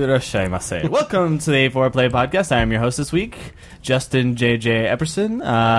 Irashaimase. Welcome to the A4Play Podcast. I am your host this week, Justin J.J. Epperson.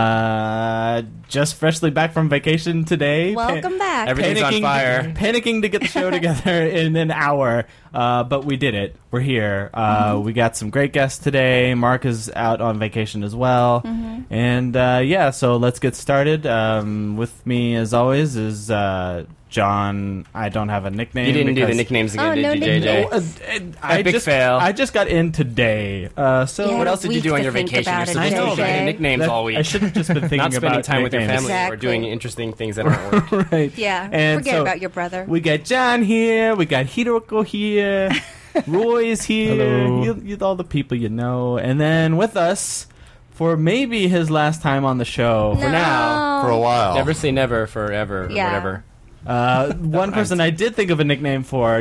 Just freshly back from vacation today. Welcome back. Everything's on fire. Panicking to get the show together in an hour, but we did it. We're here. We got some great guests today. Mark is out on vacation as well. And so let's get started. With me, as always, is John. I don't have a nickname. You didn't do the nicknames again, did you, JJ? Epic fail. I just got in today. So what else did you do on your vacation? You're supposed to be trying nicknames all week. I should have just been thinking not spending about time with your nicknames. family or doing interesting things that aren't work. Right. Yeah. And forget so about your brother. We got John here. We got Hiroko here. Roy's here. Hello. All the people you know. And then with us, for maybe his last time on the show, For now. For a while. Never say never forever or whatever. One person I did think of a nickname for,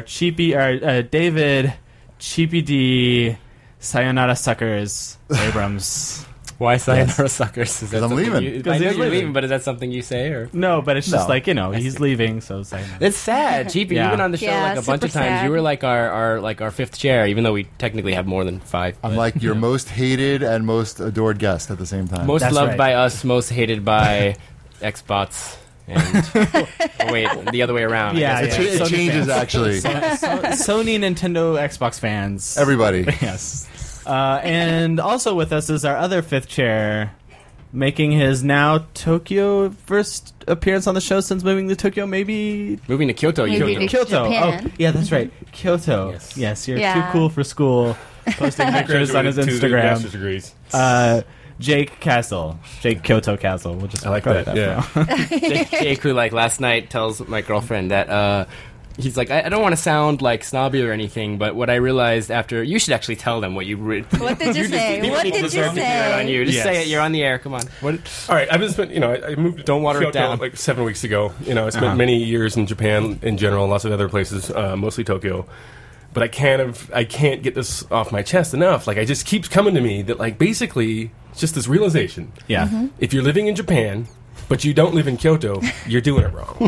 David Cheapy D Sayonara Suckers Abrams. Why Sayonara Suckers? Is that I'm leaving. I know you're leaving, but is that something you say? Or No, but it's just No. like, he's leaving, so Sayonara. it's sad. Cheapy, Yeah. you've been on the show Yeah, like a bunch of super times. sad. You were like our fifth chair, even though we technically have more than five. I'm like your most hated and most adored guest at the same time. Most That's loved right. by us, most hated by Xbots. And wait, the other way around. Yeah, I guess. yeah. It Sony changes, fans. actually. Sony, Nintendo, Xbox fans. Everybody. Yes. And also with us is our other fifth chair, making his now Tokyo first appearance on the show since moving to Tokyo, maybe... Moving to Kyoto, you Maybe mean? to Kyoto. Japan. Oh, yeah, that's right. Kyoto. Yes. You're Yeah. too cool for school. Posting pictures on his Master's Instagram. degrees. Jake Castle. Jake Kyoto Castle. We'll just I like call that, it yeah. Jake, who like last night tells my girlfriend that he's like, I don't want to sound like snobby or anything, but what I realized after, you should actually tell them what you What did you say? What did you on say? you. Just Yes. say it. You're on the air. Come on. What? All right, I've been spent. I moved to Don't water it Kyoto down. like 7 weeks ago. I spent many years in Japan in general, and lots of other places, mostly Tokyo. But I can't get this off my chest enough. Like, it just keeps coming to me that, like, basically, it's just this realization. Yeah. If you're living in Japan, but you don't live in Kyoto, you're doing it wrong.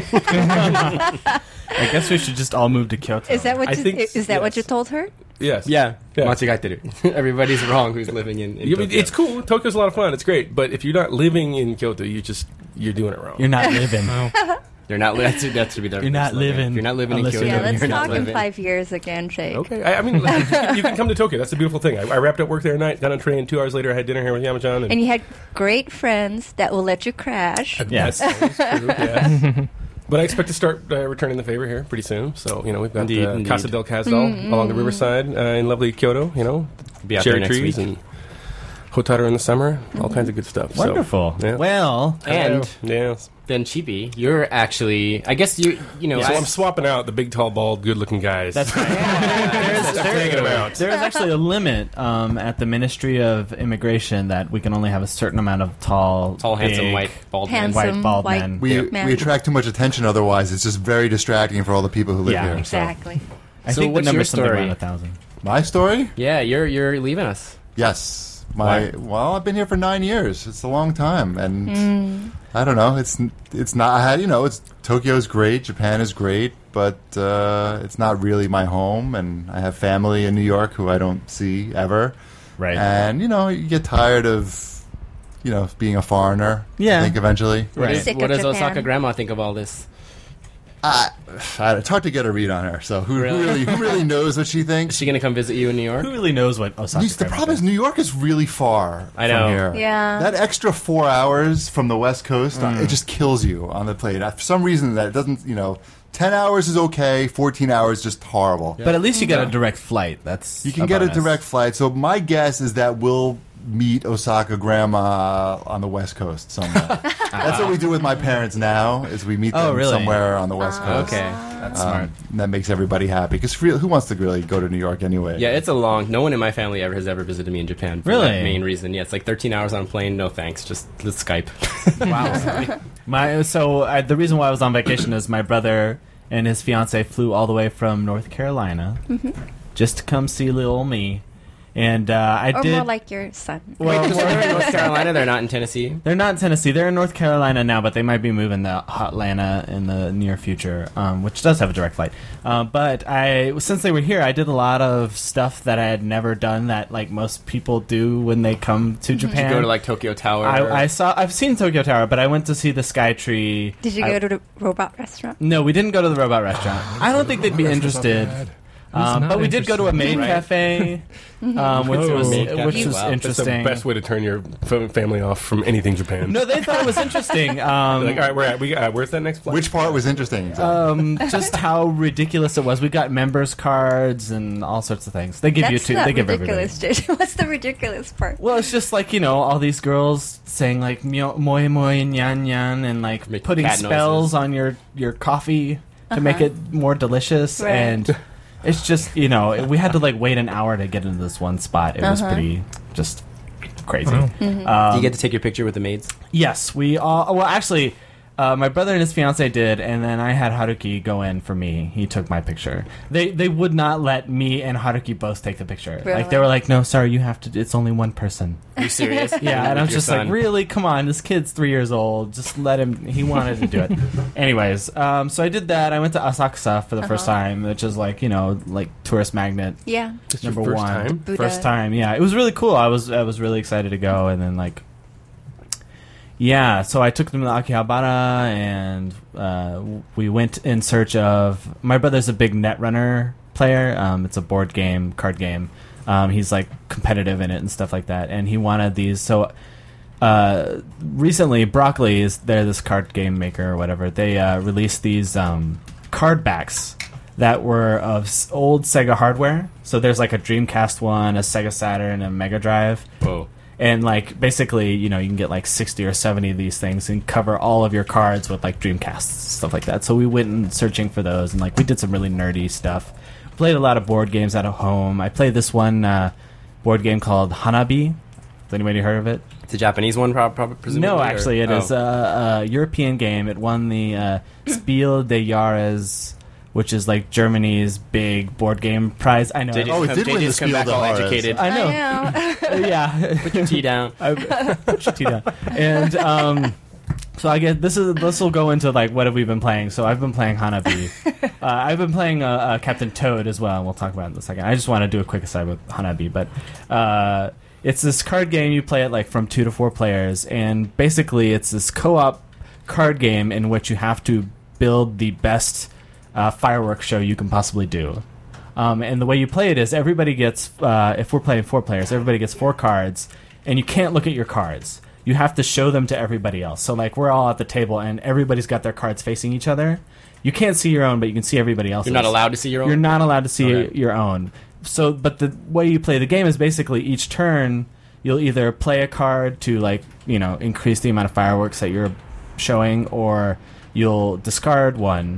I guess we should just all move to Kyoto. Is that what I you? think- Is that what yes. you told her? Yes. Yeah. Yeah. Machigaiteru. Everybody's wrong who's living in I mean, Tokyo. it's cool. Tokyo's a lot of fun. It's great. But if you're not living in Kyoto, you're doing it wrong. You're not living. You're not. That should be their. You're not slogan. living If you're not living in unless Kyoto. you're Yeah, let's you're not talk in living. 5 years again, Jake. Okay, I mean, you can come to Tokyo. That's the beautiful thing. I wrapped up work there at night, got on a train. 2 hours later, I had dinner here with Yamachan. And you had great friends that will let you crash. Yes. That's true, yeah. But I expect to start returning the favor here pretty soon. So, we've got Indeed. Casa del Casdal along the riverside in lovely Kyoto, Be out there cherry next trees week. and Hotaru in the summer, all kinds of good stuff. Wonderful. So, yeah. Well, And Yeah. then Chibi, you're actually. I guess you. So I'm swapping out the big, tall, bald, good-looking guys. that's right. taking them out. There is actually a limit at the Ministry of Immigration that we can only have a certain amount of tall, handsome, big, white, bald man. Handsome, white, bald white men. We, Man. we attract too much attention otherwise. It's just very distracting for all the people who live Yeah, here. Exactly. I So think the what's your number's something story? around 1,000. My story? Yeah, you're leaving us. Yes. Why? Well, I've been here for 9 years. It's a long time, and I don't know. It's not. It's Tokyo's great. Japan is great, but it's not really my home. And I have family in New York who I don't see ever. Right. And you get tired of being a foreigner. Yeah. I think eventually. Right. Sick What of does Japan. Osaka Grandma think of all this? It's hard to get a read on her. So who really knows what she Is thinks? she going to come visit you in New York? Who really knows what Osaka The problem is New York is really far I know. from here. Yeah. That extra 4 hours from the West Coast, it just kills you on the plane. For some reason, that it doesn't, 10 hours is okay, 14 hours just horrible. But at least you get a direct flight. That's You can get a bonus. direct flight. So my guess is that we'll meet Osaka Grandma on the West Coast somewhere. That's what we do with my parents now, is we meet them really? somewhere on the West Coast. Okay. That's smart. And that makes everybody happy. Because who wants to really go to New York anyway? Yeah, it's a long. No one in my family has ever visited me in Japan. For Really? that main reason. Yeah, it's like 13 hours on a plane. No thanks. Just let's Skype. Wow. The reason why I was on vacation is my brother and his fiance flew all the way from North Carolina just to come see little me. And I Or did. more like your son. well, So they're in North Carolina. They're not in Tennessee. they're not in Tennessee. They're in North Carolina now, but they might be moving to Atlanta in the near future, which does have a direct flight. But since they were here, I did a lot of stuff that I had never done that like most people do when they come to Japan. You go to like Tokyo Tower. I've seen Tokyo Tower, but I went to see the Sky Tree. Did you go to the robot restaurant? No, we didn't go to the robot restaurant. I don't think they'd be interested. not But we did go to a maid Right. cafe, which was Maid cafe. which was Wow. That's the interesting. best way to turn your family off from anything Japan. No, they thought it was interesting. Like, all right, where's that next flight? Which part was interesting? Exactly? Just how ridiculous it was. We got members cards and all sorts of things. They give you That's two. not They give everybody. ridiculous, JJ. What's the ridiculous part? Well, it's just like all these girls saying like moi moi nyan nyan and like Make putting cat spells noises. on your coffee to make it more delicious Right. and. It's just, we had to like wait an hour to get into this one spot. It was pretty just crazy. Do you get to take your picture with the maids? Yes, we all. Well, actually, my brother and his fiance did, and then I had Haruki go in for me. He took my picture. They would not let me and Haruki both take the picture. Really? Like they were like, "No, sorry, you have to. It's only one person." Are you serious? Yeah, and I'm With your just like, son? really? Come on, this kid's 3 years old. Just let him. He wanted to do it. Anyways, so I did that. I went to Asakusa for the first time, which is like like tourist magnet Yeah. It's your number first one. time? Buddha. First time, yeah. It was really cool. I was really excited to go, and then like, yeah. So I took them to Akihabara, and we went in search of. My brother's a big Netrunner player. It's a board game, card game. He's like competitive in it and stuff like that, and he wanted these. So recently, Broccoli they're this card game maker or whatever. They released these card backs that were of old Sega hardware. So there's like a Dreamcast one, a Sega Saturn, and a Mega Drive. Whoa. And like basically, you can get like 60 or 70 of these things and cover all of your cards with like Dreamcasts, stuff like that. So we went and searching for those, and like we did some really nerdy stuff. Played a lot of board games out of home. I played this one board game called Hanabi. Has anybody heard of it? It's a Japanese one, presumably? No, or- actually, it oh. is a European game. It won the Spiel des Jahres, which is like Germany's big board game prize. I know. Oh, it did win the JJ's come Spiel back des all Jahres. educated. I know. I know. Yeah. Put your tea down. Put your tea down. And so I guess this will go into like what have we been playing. So I've been playing Hanabi. I've been playing Captain Toad as well, and we'll talk about it in a second. I just want to do a quick aside with Hanabi, but it's this card game. You play it like from 2 to 4 players, and basically it's this co-op card game in which you have to build the best fireworks show you can possibly do. And the way you play it is everybody gets, if we're playing 4 players, everybody gets 4 cards, and you can't look at your cards. You have to show them to everybody else. So, like, we're all at the table, and everybody's got their cards facing each other. You can't see your own, but you can see everybody else's. You're not allowed to see your own? You're not allowed to see Okay. your own. So, but the way you play the game is basically each turn, you'll either play a card to, like, increase the amount of fireworks that you're showing, or you'll discard one,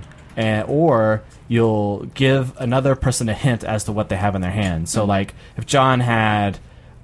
or you'll give another person a hint as to what they have in their hand. So, like, if John had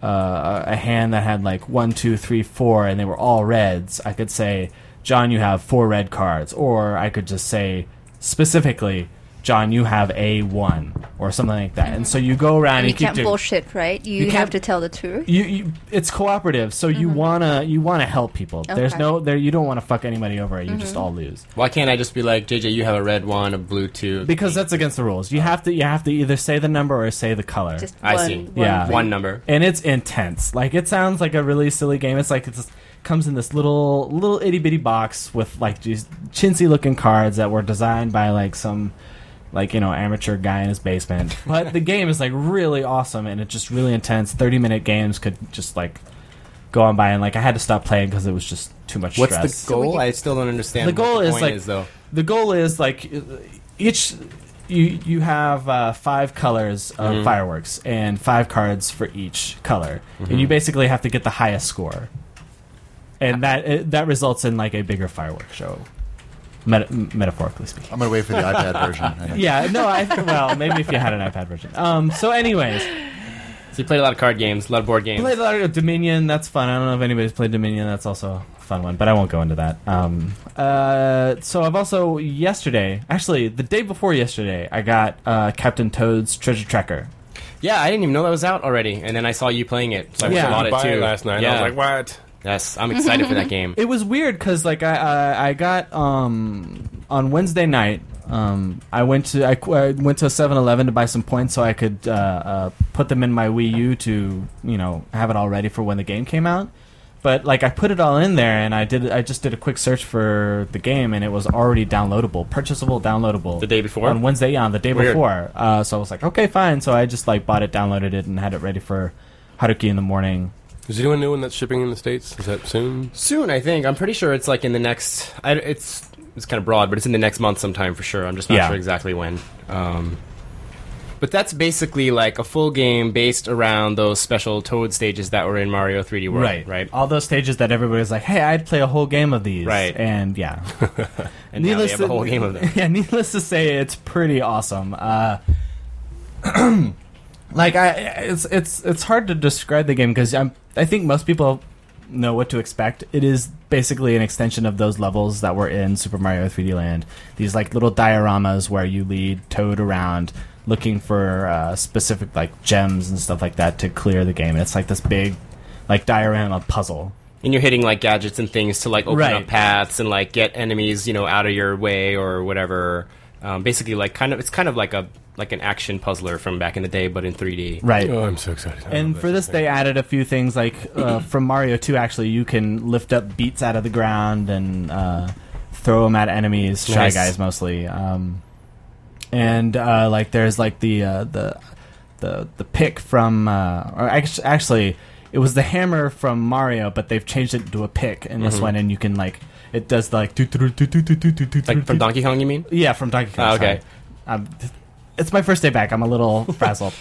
a hand that had like 1, 2, 3, 4, and they were all reds, I could say, John, you have 4 red cards. Or I could just say specifically, John, you have a 1, or something like that. And so you go around and You you keep can't doing. bullshit, right? You can't- have to tell the truth. It's cooperative, so you wanna help people. There's Okay. you don't want to fuck anybody over. You just all lose. Why can't I just be like, JJ, you have a red one, a blue 2? Because that's against the rules. You have to either say the number or say the color. Just I one, see. one Yeah. thing. One number. And it's intense. Like, it sounds like a really silly game. It's like it comes in this little itty bitty box with like these chintzy looking cards that were designed by like some amateur guy in his basement. But the game is like really awesome, and it's just really intense. 30-minute games could just like go on by, and like I had to stop playing because it was just too much What's stress. the goal? I still don't understand. The goal what is point like is, though. the goal is like each you have 5 colors of fireworks and 5 cards for each color, and you basically have to get the highest score, and that results in like a bigger fireworks show, metaphorically speaking. I'm going to wait for the iPad version. Yeah, no, well, maybe if you had an iPad version. So, anyways, So you played a lot of card games, a lot of board games. played a lot of Dominion. That's fun. I don't know if anybody's played Dominion. That's also a fun one, but I won't go into that. So I've also actually the day before yesterday, I got Captain Toad's Treasure Tracker. Yeah, I didn't even know that was out already, and then I saw you playing it, so I Yeah. bought it Buy too it last night. Yeah. I was like, what? Yes, I'm excited for that game. It was weird because like I got on Wednesday night. I went to a 7-Eleven to buy some points so I could put them in my Wii U to have it all ready for when the game came out. But like I put it all in there and I just did a quick search for the game and it was already downloadable, purchasable, downloadable. The day before? On Wednesday, yeah, on the day Weird. before. So I was like, okay, fine. So I just like bought it, downloaded it, and had it ready for Haruki in the morning. Is anyone new one that's shipping in the States? Is that soon? Soon, I think. I'm pretty sure it's like in the next. It's kind of broad, but it's in the next month sometime for sure. I'm just not Yeah. sure exactly when. But that's basically like a full game based around those special Toad stages that were in Mario 3D World, right? All those stages that everybody's like, hey, I'd play a whole game of these. Right. And yeah. And now they have a whole game of them. Yeah, needless to say, it's pretty awesome. Like it's hard to describe the game because I think most people know what to expect. It is basically an extension of those levels that were in Super Mario 3D Land. These like little dioramas where you lead Toad around looking for specific like gems and stuff like that to clear the game. It's like this big like diorama puzzle. And you're hitting like gadgets and things to like open Right. up paths and like get enemies, out of your way or whatever. Basically, like it's kind of like an action puzzler from back in the day, but in 3D. Right. Oh, I'm so excited. And for this, they added a few things like from Mario 2. Actually, you can lift up beets out of the ground and throw them at enemies, Shy Nice. Guys mostly. And like there's like the pick from, or actually, it was the hammer from Mario, but they've changed it to a pick in this one, and you can like it does like Like from Donkey Kong, you mean? Yeah, from Donkey Kong. Oh, okay. Sorry. It's my first day back. I'm a little frazzled.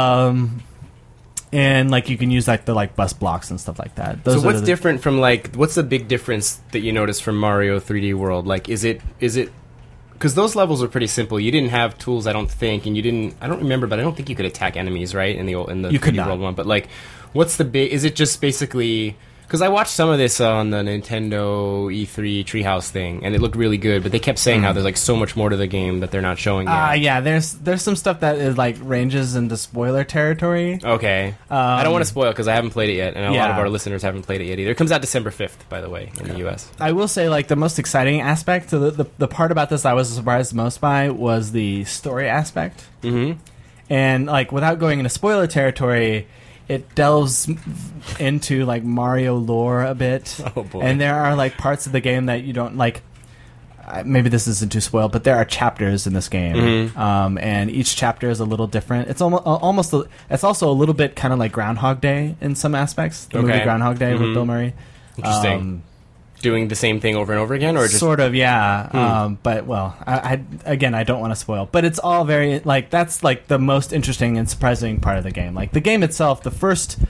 And like you can use like the like bus blocks and stuff like that. Those So are what's the- different from like what's the big difference that you notice from Mario 3D World? Like is it because those levels are pretty simple. You didn't have tools, I don't think, and I don't remember, but I don't think you could attack enemies, right? In the You 3D could not. World one. But like, what's the big? Is it just basically? Because I watched some of this on the Nintendo E3 Treehouse thing, and it looked really good. But they kept saying how there's like so much more to the game that they're not showing yet. Yeah, there's some stuff that is like ranges into spoiler territory. Okay, I don't want to spoil because I haven't played it yet, and a lot yeah. of our listeners haven't played it yet either. It comes out December 5th, by the way, in the US. I will say like the most exciting aspect, the part about this I was surprised most by was the story aspect. Mm-hmm. And like without going into spoiler territory, it delves into like Mario lore a bit. Oh, boy. And there are like parts of the game that you don't like. Maybe this isn't too spoiled, but there are chapters in this game, Mm-hmm. and each chapter is a little different. It's almost it's also a little bit kind of like Groundhog Day in some aspects. The movie Okay. Groundhog Day with Mhm. Bill Murray. Interesting. Doing the same thing over and over again, or just Sort of, yeah. But well, I don't want to spoil. But it's all very like that's like the most interesting and surprising part of the game. Like the game itself, the first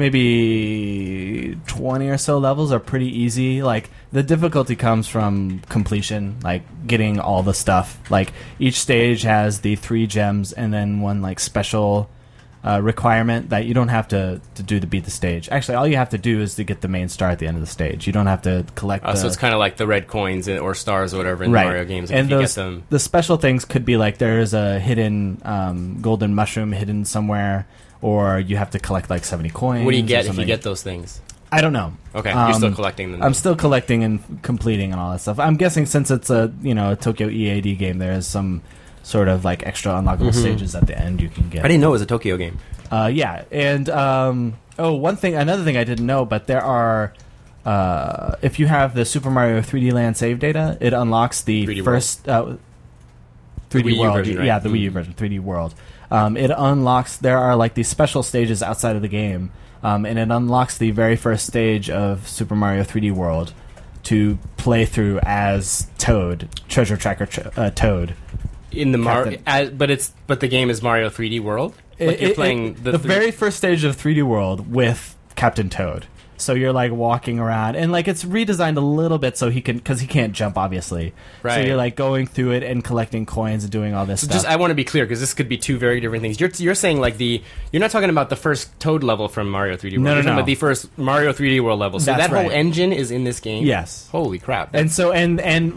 maybe 20 or so levels are pretty easy. Like the difficulty comes from completion, like getting all the stuff. Like each stage has the 3 gems and then one like special requirement that you don't have to do to beat the stage. Actually, all you have to do is to get the main star at the end of the stage. You don't have to collect. so it's kind of like the red coins or stars or whatever in right. the Mario games. Like And if you those, get them, the special things could be like there's a hidden golden mushroom hidden somewhere, or you have to collect like 70 coins. what do you or get if you something. get those things? I don't know. Okay, you're still collecting them. I'm still collecting and completing and all that stuff. I'm guessing since it's a a Tokyo EAD game, there is some sort of like extra unlockable stages at the end you can get. I didn't know it was a Tokyo game. Yeah, and another thing I didn't know, but there are, if you have the Super Mario 3D Land save data, it unlocks the 3D first 3D Wii U World, version, right? yeah, the Wii U version, 3D World. It unlocks. There are like these special stages outside of the game, and it unlocks the very first stage of Super Mario 3D World to play through as Toad, Treasure Tracker Toad. In the Mario, Captain. but the game is Mario 3D World. Like you're playing the very first stage of 3D World with Captain Toad. So you're like walking around, and like it's redesigned a little bit so because he can't jump, obviously. Right. So you're like going through it and collecting coins and doing all this stuff. Just I want to be clear because this could be two very different things. You're saying like you're not talking about the first Toad level from Mario 3D World. No, You're talking no. about the first Mario 3D World level. So That's that whole right. engine is in this game. Yes. Holy crap! And so and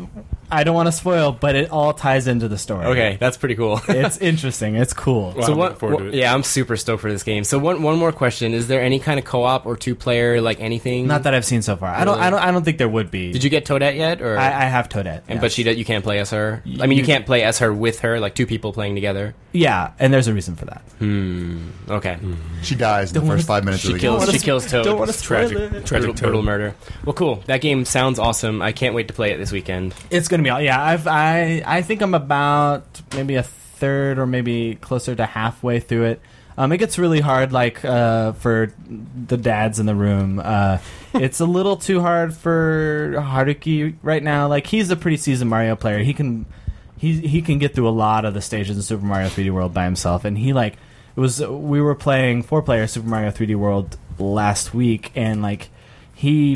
I don't want to spoil, but it all ties into the story. Okay, that's pretty cool. It's interesting. It's cool. Well, I'm looking forward to it. Yeah, I'm super stoked for this game. So one more question: is there any kind of co-op or two-player, like anything? Not that I've seen so far. I don't think there would be. Did you get Toadette yet? Or I have Toadette. And yes. but you can't play as her. I mean, you can't play as her with her, like two people playing together. Yeah, and there's a reason for that. Okay. She dies in the first 5 minutes of the game. She kills Toad. Don't want to spoil Tragic. it. Tragic Brutal Toad. murder. Well, cool. That game sounds awesome. I can't wait to play it this weekend. It's gonna be. Yeah, I think I'm about maybe a third or maybe closer to halfway through it. It gets really hard, like for the dads in the room. It's a little too hard we Haruki right now. Like, he's a pretty seasoned Mario player. He can get through a lot of the stages in Super Mario 3D World by himself. And we were playing 4-player Super Mario 3D World last week, and like he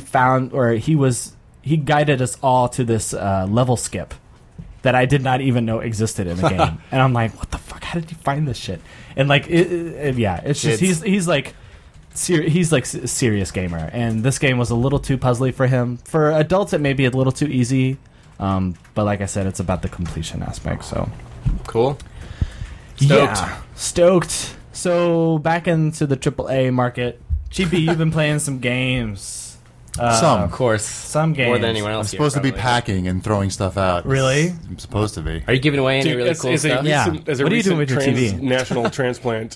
guided us all to this level skip that I did not even know existed in the game. And I'm like, what the fuck? How did you find this shit? And like, it's just he's like a serious gamer, and this game was a little too puzzly for him. For adults, it may be a little too easy, but like I said, it's about the completion aspect. So Cool. Stoked. So back into the AAA market, Chibi, you've been playing some games. Of course. Some games. More than anyone I'm else. supposed to be probably. packing and throwing stuff out. Really? I'm supposed to be. Are you giving away any Dude, really as- cool as a stuff? Yeah. recent- as a What are you doing recent with your TV? national transplant,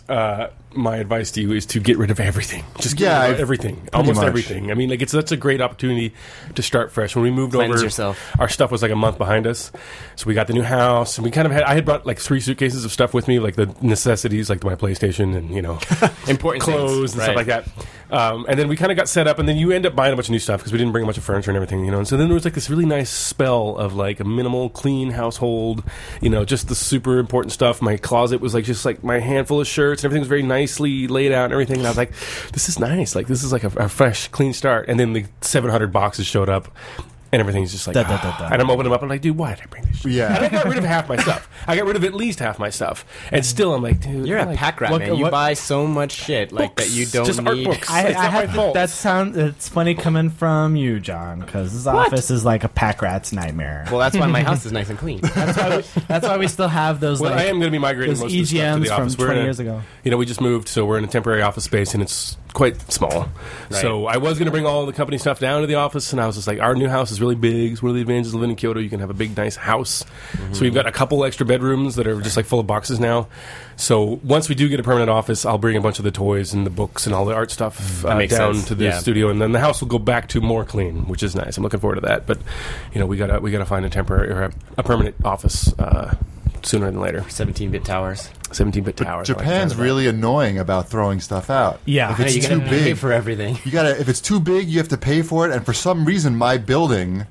my advice to you is to get rid of everything. Just get Yeah, rid of I've- everything. pretty Almost much. everything. I mean, like, that's a great opportunity to start fresh. When we moved Cleanse over, yourself. our stuff was like a month behind us. So we got the new house, and we kind of I had brought like 3 suitcases of stuff with me, like the necessities, like my PlayStation and, Important clothes things. and stuff like that. And then we kind of got set up, and then you end up buying a bunch of new stuff because we didn't bring a bunch of furniture and everything, And so then there was like this really nice spell of like a minimal, clean household, just the super important stuff. My closet was like just like my handful of shirts, and everything was very nicely laid out and everything. And I was like, this is nice. Like, this is like a fresh, clean start. And then the 700 boxes showed up. And everything's just like, Da, da, da, da. and I'm opening them up. I'm like, dude, why did I bring this shit? Yeah. And I got rid of half my stuff. I got rid of at least half my stuff. And still, I'm like, dude, You're a like, pack rat, what- man. You what- buy so much shit like that you don't just art need. books. I It's not my have fault. it's funny coming from you, John, because this office is like a pack rat's nightmare. Well, that's why my house is nice and clean. That's why we still have those Well, like I am going to be migrating those most of the stuff to EGMs the from office. 20 years ago. We just moved, so we're in a temporary office space, and it's quite small. Right. So I was going to bring all the company stuff down to the office, and I was just like, our new house is really big. It's one of the advantages of living in Kyoto. You can have a big, nice house. So we've got a couple extra bedrooms that are just like full of boxes now. So once we do get a permanent office, I'll bring a bunch of the toys and the books and all the art stuff That makes down sense. to the Yeah. studio, and then the house will go back to more clean, which is nice. I'm looking forward to that. But we gotta find a temporary or a permanent office sooner than later. 17-bit towers. 17-bit towers. Japan's really annoying about throwing stuff out. Yeah. If I know it's you too gotta pay big, for everything. if it's too big, you have to pay for it. And for some reason, my building,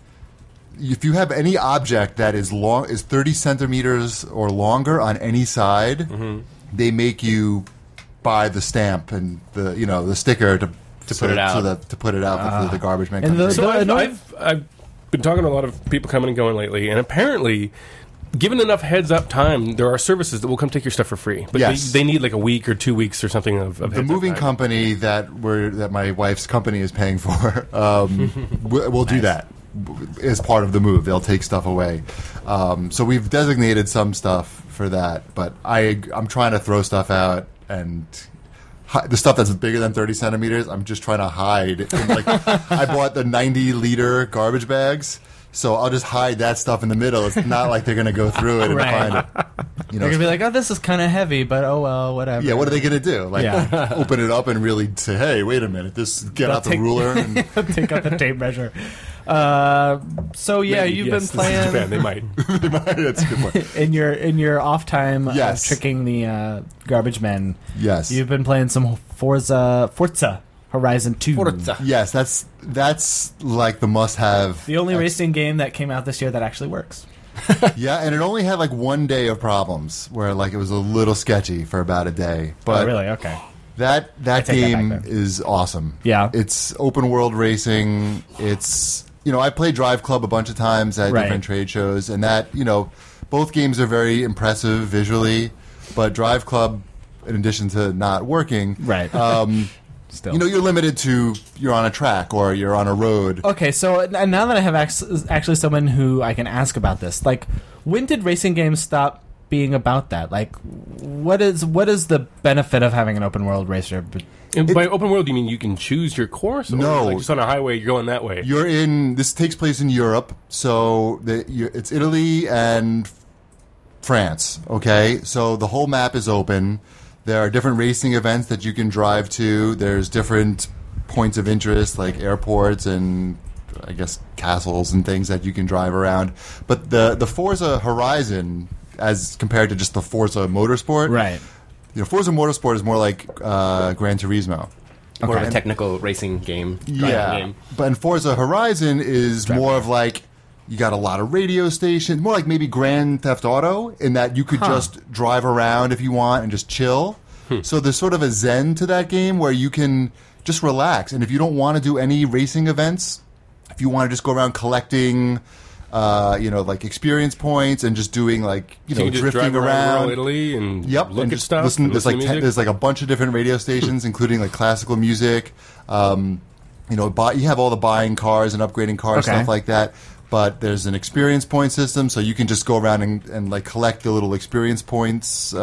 if you have any object that is 30 centimeters or longer on any side, they make you buy the stamp and the sticker to put it out. to put it out before the garbage man And comes. the- in. So I've been talking to a lot of people coming and going lately, and apparently, given enough heads up time, there are services that will come take your stuff for free. But Yes. they need like a week or 2 weeks or something of The heads up moving time. company that my wife's company is paying for will do that as part of the move. They'll take stuff away. So we've designated some stuff for that, but I'm trying to throw stuff out, and the stuff that's bigger than 30 centimeters, I'm just trying to hide. I bought the 90-liter garbage bags. So I'll just hide that stuff in the middle. It's not like they're going to go through it and Right. find it. They're gonna be like, "Oh, this is kind of heavy, but oh well, whatever." Yeah, what are they going to do? Like, Yeah. open it up and really say, "Hey, wait a minute! Get They'll out the take- ruler." And, Take out the tape measure. So yeah, Maybe, you've yes, been this is Japan. playing They might. that's a good point. in your off time, Yes. tricking the garbage men. Yes, You've been playing some Forza Horizon 2. Forza. yes, that's like the must-have. The only racing game that came out this year that actually works. Yeah, and it only had like one day of problems where like it was a little sketchy for about a day. But Oh, really? Okay. that take that game back then. is awesome. Yeah. It's open world racing. It's I played Drive Club a bunch of times at Right. different trade shows, and that both games are very impressive visually, but Drive Club, in addition to not working, Right. Still. You know, you're limited to you're on a track or you're on a road. Okay, so and now that I have actually someone who I can ask about this, like, when did racing games stop being about that? Like, what is the benefit of having an open world racer? And by open world, you mean you can choose your course? Or No. like just on a highway, you're going that way. This takes place in Europe, so it's Italy and France, okay? So the whole map is open. There are different racing events that you can drive to. There's different points of interest, like airports and, I guess, castles and things that you can drive around. But the Forza Horizon, as compared to just the Forza Motorsport, Right. You know, Forza Motorsport is more like Gran Turismo. More of Okay. a technical racing game. driving Yeah, game. but in Forza Horizon is more of like you got a lot of radio stations, more like maybe Grand Theft Auto, in that you could just drive around if you want and just chill. So there's sort of a zen to that game where you can just relax, and if you don't want to do any racing events, if you want to just go around collecting, like experience points and just doing like So you can just drifting drive around around. Italy and Yep, look and at just stuff. listen, and there's listen like to music. there's like a bunch of different radio stations, including like classical music. You have all the buying cars and upgrading cars, Okay. stuff like that. But there's an experience point system, so you can just go around and like collect the little experience points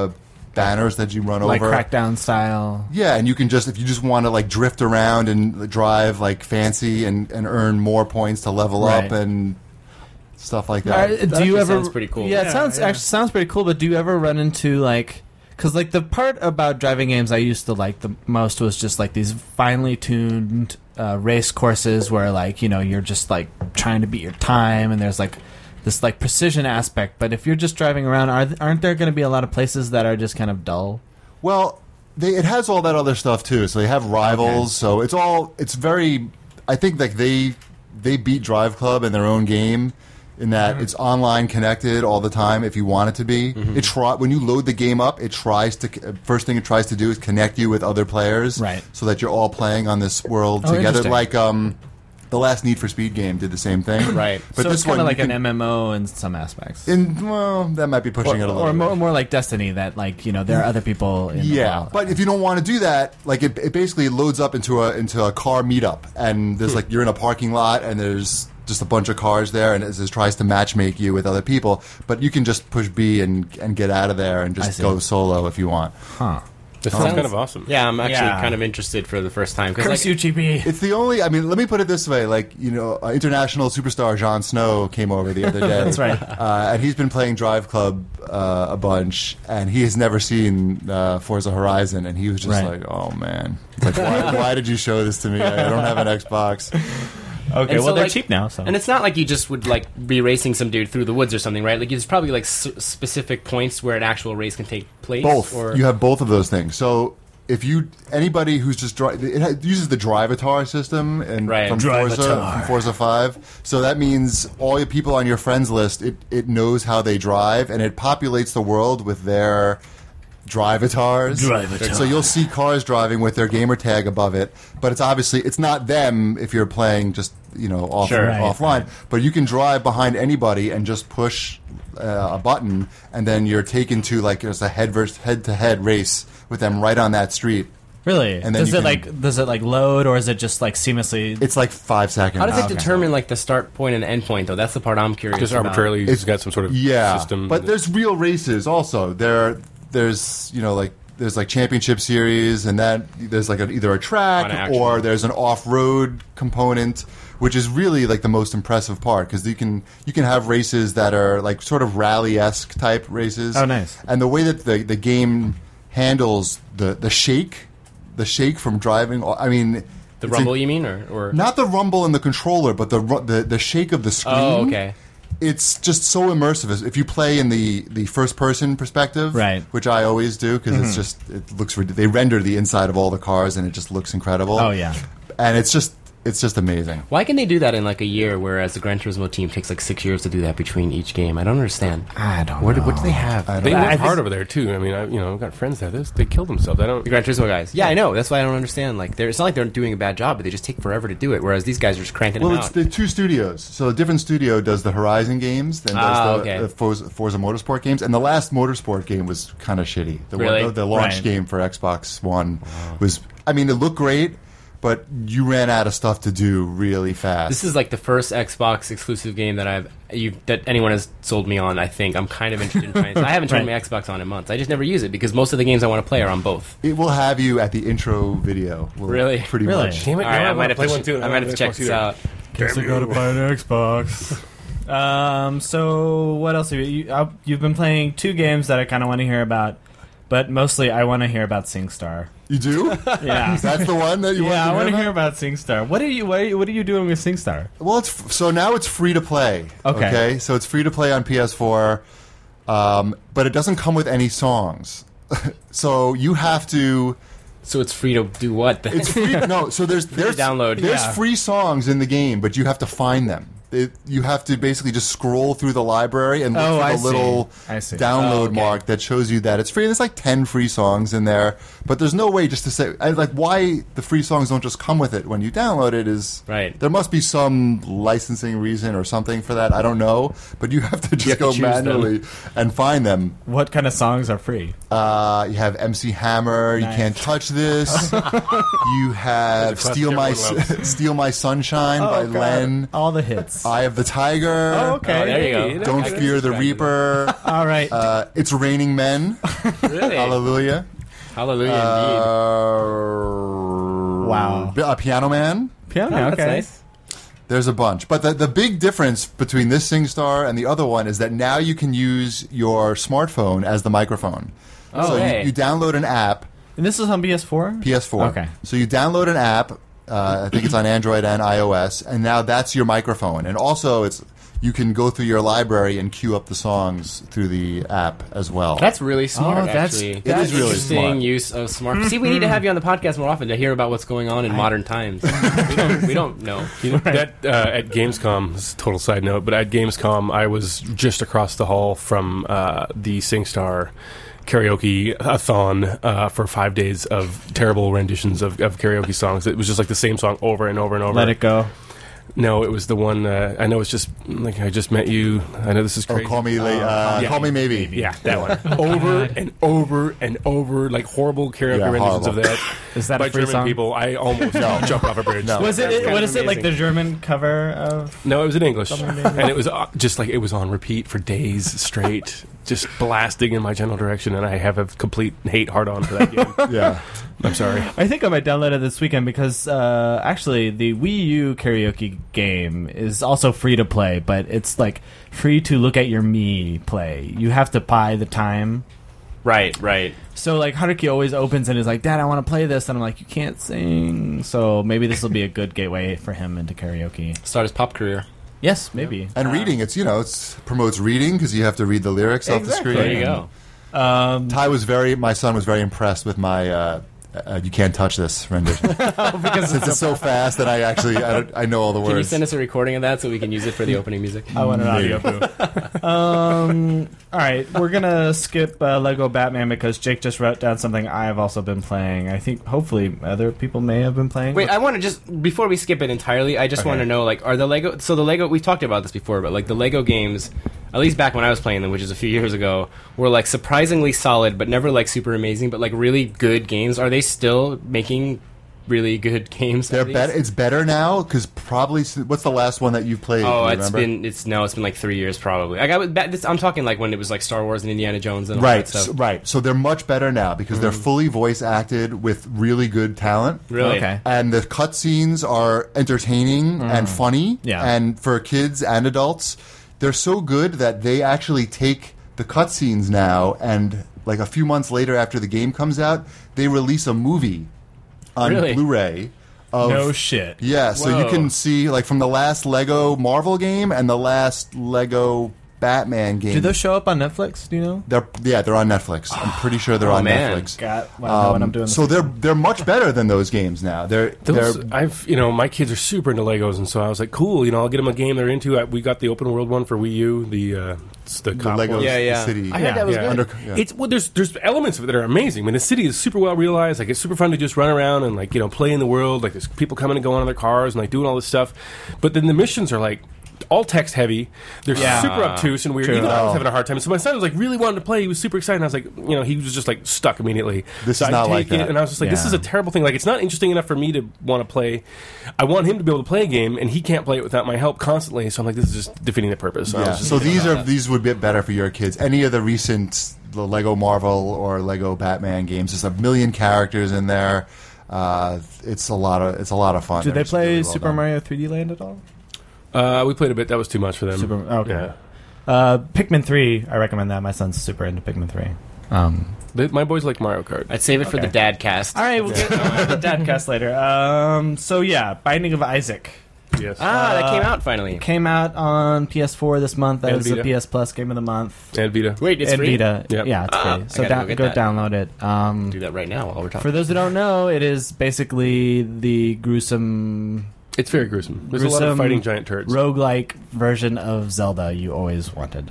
banners that you run Like over. Crackdown style. Yeah, and you can just, if you just want to like drift around and drive like fancy and earn more points to level Right. up and stuff like that. Do you actually ever? sounds pretty cool. Yeah, it Yeah, sounds yeah. actually sounds pretty cool. But do you ever run into like? Because like the part about driving games I used to like the most was just like these finely tuned race courses where like you're just like trying to beat your time and there's like this like precision aspect. But if you're just driving around, aren't there going to be a lot of places that are just kind of dull? Well, it has all that other stuff too. So they have rivals. So it's very. I think like they beat Drive Club in their own game in that it's online connected all the time. If you want it to be, when you load the game up, it tries to first thing it tries to do is connect you with other players, Right. So that you're all playing on this world Oh, together. interesting. Like the last Need for Speed game did the same thing, Right. But so this it's kind one of like you an can- MMO in some aspects. that might be pushing it a little. or bit. more like Destiny, that like there are other people. In the Yeah, world. but if you don't want to do that, like it basically loads up into a car meetup, and there's like you're in a parking lot, and there's just a bunch of cars there, and it just tries to matchmake you with other people. But you can just push B and get out of there and I just see. go solo if you want. Huh. This sounds kind of awesome. Yeah, I'm actually Yeah. kind of interested for the first time. 'cause, Curse like, you, GB. It's the only. I mean, let me put it this way: like international superstar Jon Snow came over the other day. That's right. And he's been playing Drive Club a bunch, and he has never seen Forza Horizon, and he was just Right. like, "Oh man, like, why did you show this to me? I don't have an Xbox." Okay, And well so, they're like- cheap now. So And it's not like you just would like be racing some dude through the woods or something, right? Like there's probably like specific points where an actual race can take place. Both. Or You have both of those things. So if anybody who's just it uses the Drivatar system and Right. from Forza 5. So that means all your people on your friends list, it knows how they drive, and it populates the world with their Drivatars. Drivatar. So you'll see cars driving with their gamer tag above it, but it's not them if you're playing just Sure. Right, offline. right. But you can drive behind anybody and just push a button, and then you're taken to like there's a head-to-head race with them right on that street. really, And then does you it can- does it like load, or is it just like seamlessly? It's like 5 seconds. how does it Okay. determine like the start point and the end point though? That's the part I'm curious Just about. arbitrarily, It's- it's got some sort of Yeah, system. but there's real races also. There's there's like championship series, and that there's like either a On track action. or there's an off-road component, which is really like the most impressive part because you can have races that are like sort of rally-esque type races. Oh, nice. And the way that the game handles the shake from driving, I mean. The it's rumble, you mean, or Not the rumble in the controller, but the shake of the screen. Oh, okay. It's just so immersive. If you play in the first person perspective, Right. which I always do because it's just it looks they render the inside of all the cars and it just looks incredible. Oh yeah, and it's just it's just amazing. Why can they do that in like a year, whereas the Gran Turismo team takes like 6 years to do that between each game? I don't understand. I don't What know. do they have? They work hard over there too. I mean, I've got friends there. They kill themselves. I don't. The Gran Turismo guys. Yeah, I know. That's why I don't understand. Like, it's not like they're doing a bad job, but they just take forever to do it. Whereas these guys are just cranking Well, them it's out. the two studios. So a different studio does the Horizon games, then does the Forza Motorsport games, and the last Motorsport game was kind of shitty. Really? The launch Right. game for Xbox One was. I mean, it looked great, but you ran out of stuff to do really fast. This is like the first Xbox exclusive game that that anyone has sold me on. I think I'm kind of interested in trying. I haven't turned my Xbox on in months. I just never use it because most of the games I want to play are on both. It will have you at the intro video. Really? Pretty Really? much. Damn it! All right, I want might to have play to one too. I might have to check this out. Guess I gotta buy an Xbox. So what else have you've been playing 2 games that I kind of want to hear about, but mostly I want to hear about SingStar. You do? Yeah. That's the one that you want to I want to about? hear about SingStar. What are you doing with SingStar? Well, so now it's free to play. Okay. So it's free to play on PS4, but it doesn't come with any songs. So you have to. So it's free to do what? Then? It's free. No, so there's download. There's Yeah. free songs in the game, but you have to find them. You have to basically just scroll through the library and look for I the little see. download Oh, okay. mark that shows you that it's free. And there's like 10 free songs in there, but there's no way just to say why the free songs don't just come with it when you download it is Right. There must be some licensing reason or something for that. I don't know, but you have to just have to go choose them. manually and find them. What kind of songs are free? You have MC Hammer. Nice. You Can't Touch This. You have That's a Steal My classic Steal My Sunshine by God. Len. All the hits. Eye of the Tiger. Oh, okay. Oh, there you go. Don't I can Fear the subscribe to Reaper. All right. It's Raining Men. that. Really? Hallelujah. Hallelujah, indeed. Wow. Piano Man. Piano. Oh, okay. that's nice. There's a bunch. But the big difference between this SingStar and the other one is that now you can use your smartphone as the microphone. Oh, so hey. you download an app, And this is on PS4. PS4. Okay. So you download an app. I think it's on Android and iOS, and now that's your microphone. And also, you can go through your library and queue up the songs through the app as well. That's really smart. Oh, that's- actually, it is really interesting smart. use of smart. See, we need to have you on the podcast more often to hear about what's going on in modern times. we don't know. You know, that at Gamescom, this is a total side note, but at Gamescom, I was just across the hall from the SingStar karaoke-a-thon for 5 days of terrible renditions of karaoke songs. It was just like the same song over and over and over. Let It Go. No, it was the one. I know it's just like I Just Met You. I know this is crazy. Call Me Maybe. Yeah, that one. Over and over and over, like horrible karaoke Yeah, renditions horrible. of that. Is that by a free German song? people. I almost jumped off a bridge. No. Was That's it? kind What of is it like? The amazing. German cover of? No, it was in English, and it was just like it was on repeat for days straight, just blasting in my general direction. And I have a complete hate hard on for that game. Yeah. I'm sorry. I think I might download it this weekend because actually the Wii U karaoke game is also free to play, but it's like free to look at your Mii play. You have to buy the time. Right, right. So like Haruki always opens and is like, "Dad, I want to play this," and I'm like, "You can't sing." So maybe this will be a good gateway for him into karaoke. Start his pop career. Yes, maybe. And reading, it promotes reading because you have to read the lyrics off the Exactly. screen. There you go. My son was very impressed with my You Can't Touch This rendition. Because Since it's so fast that I know all the Can you words. send us a recording of that so we can use it for the opening music? I want an audio boo. All right, we're gonna skip Lego Batman because Jake just wrote down something I have also been playing. I think hopefully other people may have been playing. Wait, I want to just before we skip it entirely, I just want to know like, are the Lego? So the Lego, we've talked about this before, but like the Lego games, at least back when I was playing them, which is a few years ago, were like surprisingly solid, but never like super amazing, but like really good games. Are they still making really good games? They're at least? better. It's better now because probably. What's the last one that you've played? Oh, Do you it's remember? been like 3 years probably. Like I'm talking like when it was like Star Wars and Indiana Jones and all Right, that stuff. right. So they're much better now because they're fully voice acted with really good talent. Really? Okay. And the cutscenes are entertaining and funny. Yeah. And for kids and adults, they're so good that they actually take the cutscenes now and like a few months later after the game comes out, they release a movie on Really? Blu-ray. no shit. Yeah, so you Whoa. can see like from the last Lego Marvel game and the last Lego Batman game. Do those show up on Netflix? Do you know? They're on Netflix. I'm pretty sure they're on man. Netflix. Well, when I'm doing So they're much better than those games now. My kids are super into Legos, and so I was like, cool. I'll get them a game they're into. We got the open world one for Wii U. The cop Legos one. Yeah. City. I heard that was good. There's elements of it that are amazing. I mean, the city is super well realized. Like, it's super fun to just run around and play in the world. Like, there's people coming and going on their cars and doing all this stuff. But then the missions are all text heavy. They're super obtuse and weird. True. Even I was having a hard time. So my son was really wanted to play. He was super excited. And I was like, he was just stuck immediately. This is not like that. And I was just like, this is a terrible thing. Like, it's not interesting enough for me to want to play. I want him to be able to play a game, and he can't play it without my help constantly. So I'm like, this is just defeating the purpose. So these would be better for your kids. Any of the recent Lego Marvel or Lego Batman games, there's a million characters in there. It's a lot of fun. Do they play really well Super done. Mario 3D Land at all? We played a bit. That was too much for them. Okay. Yeah. Pikmin 3, I recommend that. My son's super into Pikmin 3. My boys like Mario Kart. I'd save it for the dad cast. All right, we'll get the Dadcast later. Binding of Isaac Yes. That came out finally. came out on PS4 this month. That And was a Vita. PS Plus game of the month. And Vita. Wait, it's And free? Vita. Yep. Yeah, it's free. So I gotta go go get that. download it. Do that right now while we're talking. For those who don't know, it is basically the gruesome It's very gruesome. There's a lot of fighting giant turds. roguelike version of Zelda you always wanted.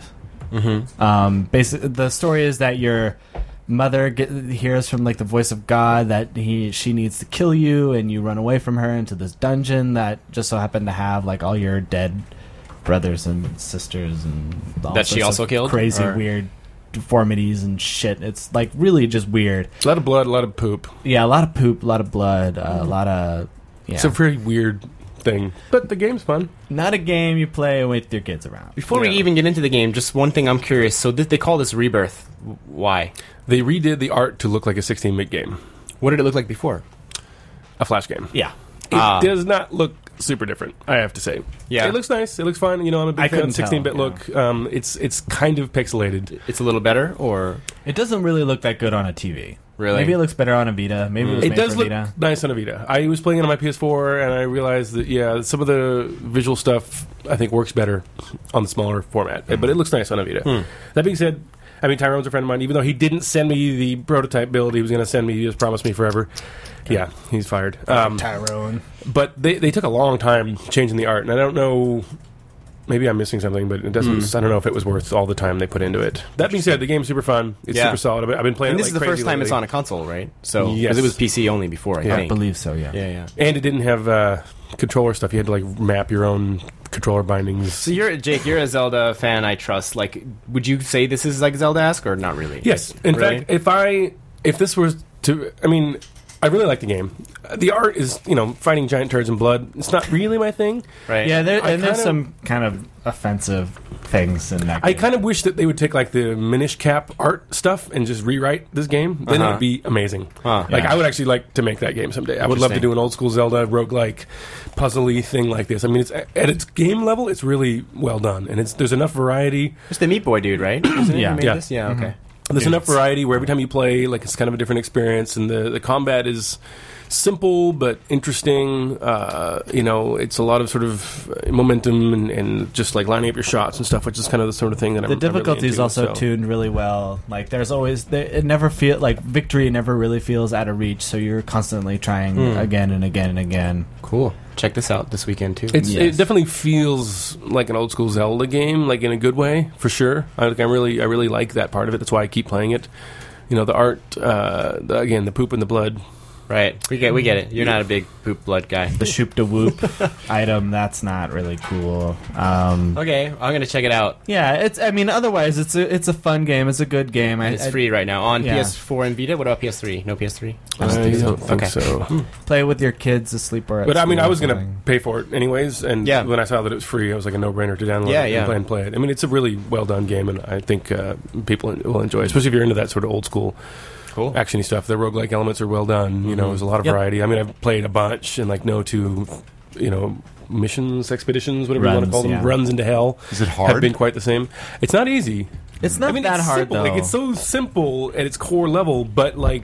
Mm-hmm. Basically, the story is that your mother hears from the voice of God that she needs to kill you, and you run away from her into this dungeon that just so happened to have all your dead brothers and sisters and all That she sorts also of killed? crazy Or- weird deformities and shit. It's really just weird. A lot of blood, a lot of poop. Yeah, a lot of poop, a lot of blood, a lot of It's a very weird thing. But the game's fun. not a game you play with your kids around. Before we even get into the game, just one thing I'm curious. So they call this Rebirth. Why? They redid the art to look like a 16-bit game. What did it look like before? A Flash game. Yeah. It does not look super different, I have to say. Yeah. It looks nice. It looks fun. I'm a I big fan of couldn't 16-bit tell, look. It's kind of pixelated. It's a little better, or It doesn't really look that good on a TV. Really? Maybe it looks better on a Vita. Maybe it was It made does for look Vita. nice on a Vita. I was playing it on my PS4, and I realized that, some of the visual stuff, I think, works better on the smaller format. But it looks nice on a Vita. That being said, Tyrone's a friend of mine. Even though he didn't send me the prototype build he was going to send me, he just promised me forever. Yeah, he's fired. Tyrone. But they took a long time changing the art, and I don't know. Maybe I'm missing something, but it doesn't. I don't know if it was worth all the time they put into it. That being said, the game's super fun. It's Yeah. super solid. I've been playing and it this is like the first crazy time it's lately. on a console, right? So Yes. because it was PC only before, I I think. believe so, yeah. Yeah. And it didn't have controller stuff. You had to map your own controller bindings. So Jake, you're a Zelda fan, I trust. Would you say this is Zelda-esque or not really? Yes. In Really? fact, if this was to, I really like the game. The art is, fighting giant turds and blood. It's not really my thing. Right. Yeah, there's kinda- some kind of offensive things in that game. I kind of wish that they would take the Minish Cap art stuff and just rewrite this game. Then Uh-huh. it'd be amazing. Huh. I would actually like to make that game someday. I would love to Interesting. do an old school Zelda roguelike puzzly thing like this. It's at its game level, it's really well done, and there's enough variety. It's the Meat Boy dude, right? Isn't it? Yeah. Who made Yeah. this? Yeah. Okay. There's enough variety where every time you play, it's kind of a different experience, and the combat is simple but interesting. It's a lot of sort of momentum and just lining up your shots and stuff, which is kind of the sort of thing that the difficulty is also tuned really well. There's always it never feel victory never really feels out of reach, so you're constantly trying again and again and again. Cool. Check this out this weekend too. It Yes. definitely feels like an old school Zelda game, in a good way, for sure. I really like that part of it. That's why I keep playing it. The art, the poop and the blood. Right. We get it. You're not a big poop blood guy. The shoop de whoop item, that's not really cool. Okay, I'm gonna check it out. Yeah, otherwise it's a fun game. It's a good game. It's free right now on yeah. PS4 and Vita. What about PS3? No PS3. I don't think Okay. so. Play with your kids asleep or at But school I or was going to something. pay for it anyways, and Yeah. when I saw that it was free, I was like a no-brainer to download Yeah, it yeah. and play it. It's a really well-done game, and I think people will enjoy it, especially if you're into that sort of old-school Cool. actiony stuff. The roguelike elements are well done. There's a lot of Yep. variety. I've played a bunch, and no two, missions, expeditions, whatever you want to Runs, call them, yeah. runs into hell. Is it Have hard? been quite the same. It's not easy. It's not that it's hard simple. though. Like it's so simple at its core level, but like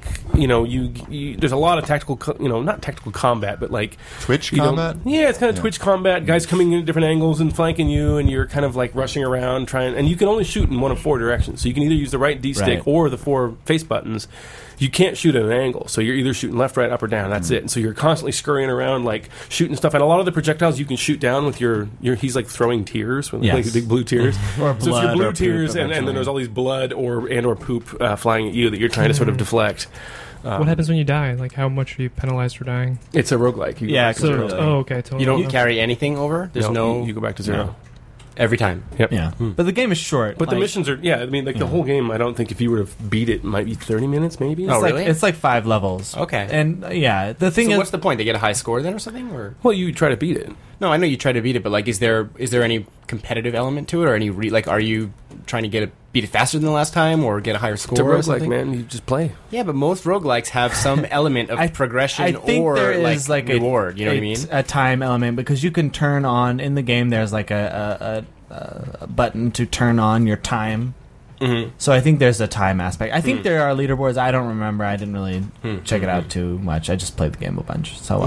you there's a lot of tactical, not tactical combat, but like Twitch you don't- combat? Yeah, it's kind of Twitch combat. Guys coming in at different angles and flanking you, and you're kind of like rushing around and you can only shoot in one of 4 directions. So you can either use the right D stick Right. or the 4 face buttons. You can't shoot at an angle, so you're either shooting left, right, up, or down. That's it. And so you're constantly scurrying around, like shooting stuff. And a lot of the projectiles you can shoot down with your he's like throwing tears, with Yes. like big blue tears. Or So it's your blood blue or poop tears, and then eventually. there's all these blood or poop flying at you that you're trying to sort of deflect. What happens when you die? Like, how much are you penalized for dying? It's a roguelike. You go Yeah, back to So, zero. Really? okay, totally. You don't carry anything over. There's no You go back to zero. every time. Yep. Yeah, but the game is short. But the like, missions are, the whole game, I don't think if you were to beat it might be 30 minutes, maybe. It's Oh, like, really? It's like 5 levels. Okay. And the thing So is, what's the point? They get a high score then, or something? Or Well, you try to beat it. no, I know you try to beat it, but like, is there any competitive element to it, or any are you trying to beat it faster than the last time, or get a higher score? It's a or roguelike, something? man. You just play. Yeah, but most roguelikes have some element of progression I think or there is like reward. You know what I mean? A time element because you can turn on in the game. There's like a button to turn on your time. Mm-hmm. So I think there's a time aspect. I think there are leaderboards. I don't remember. I didn't really check it out too much. I just played the game a bunch. So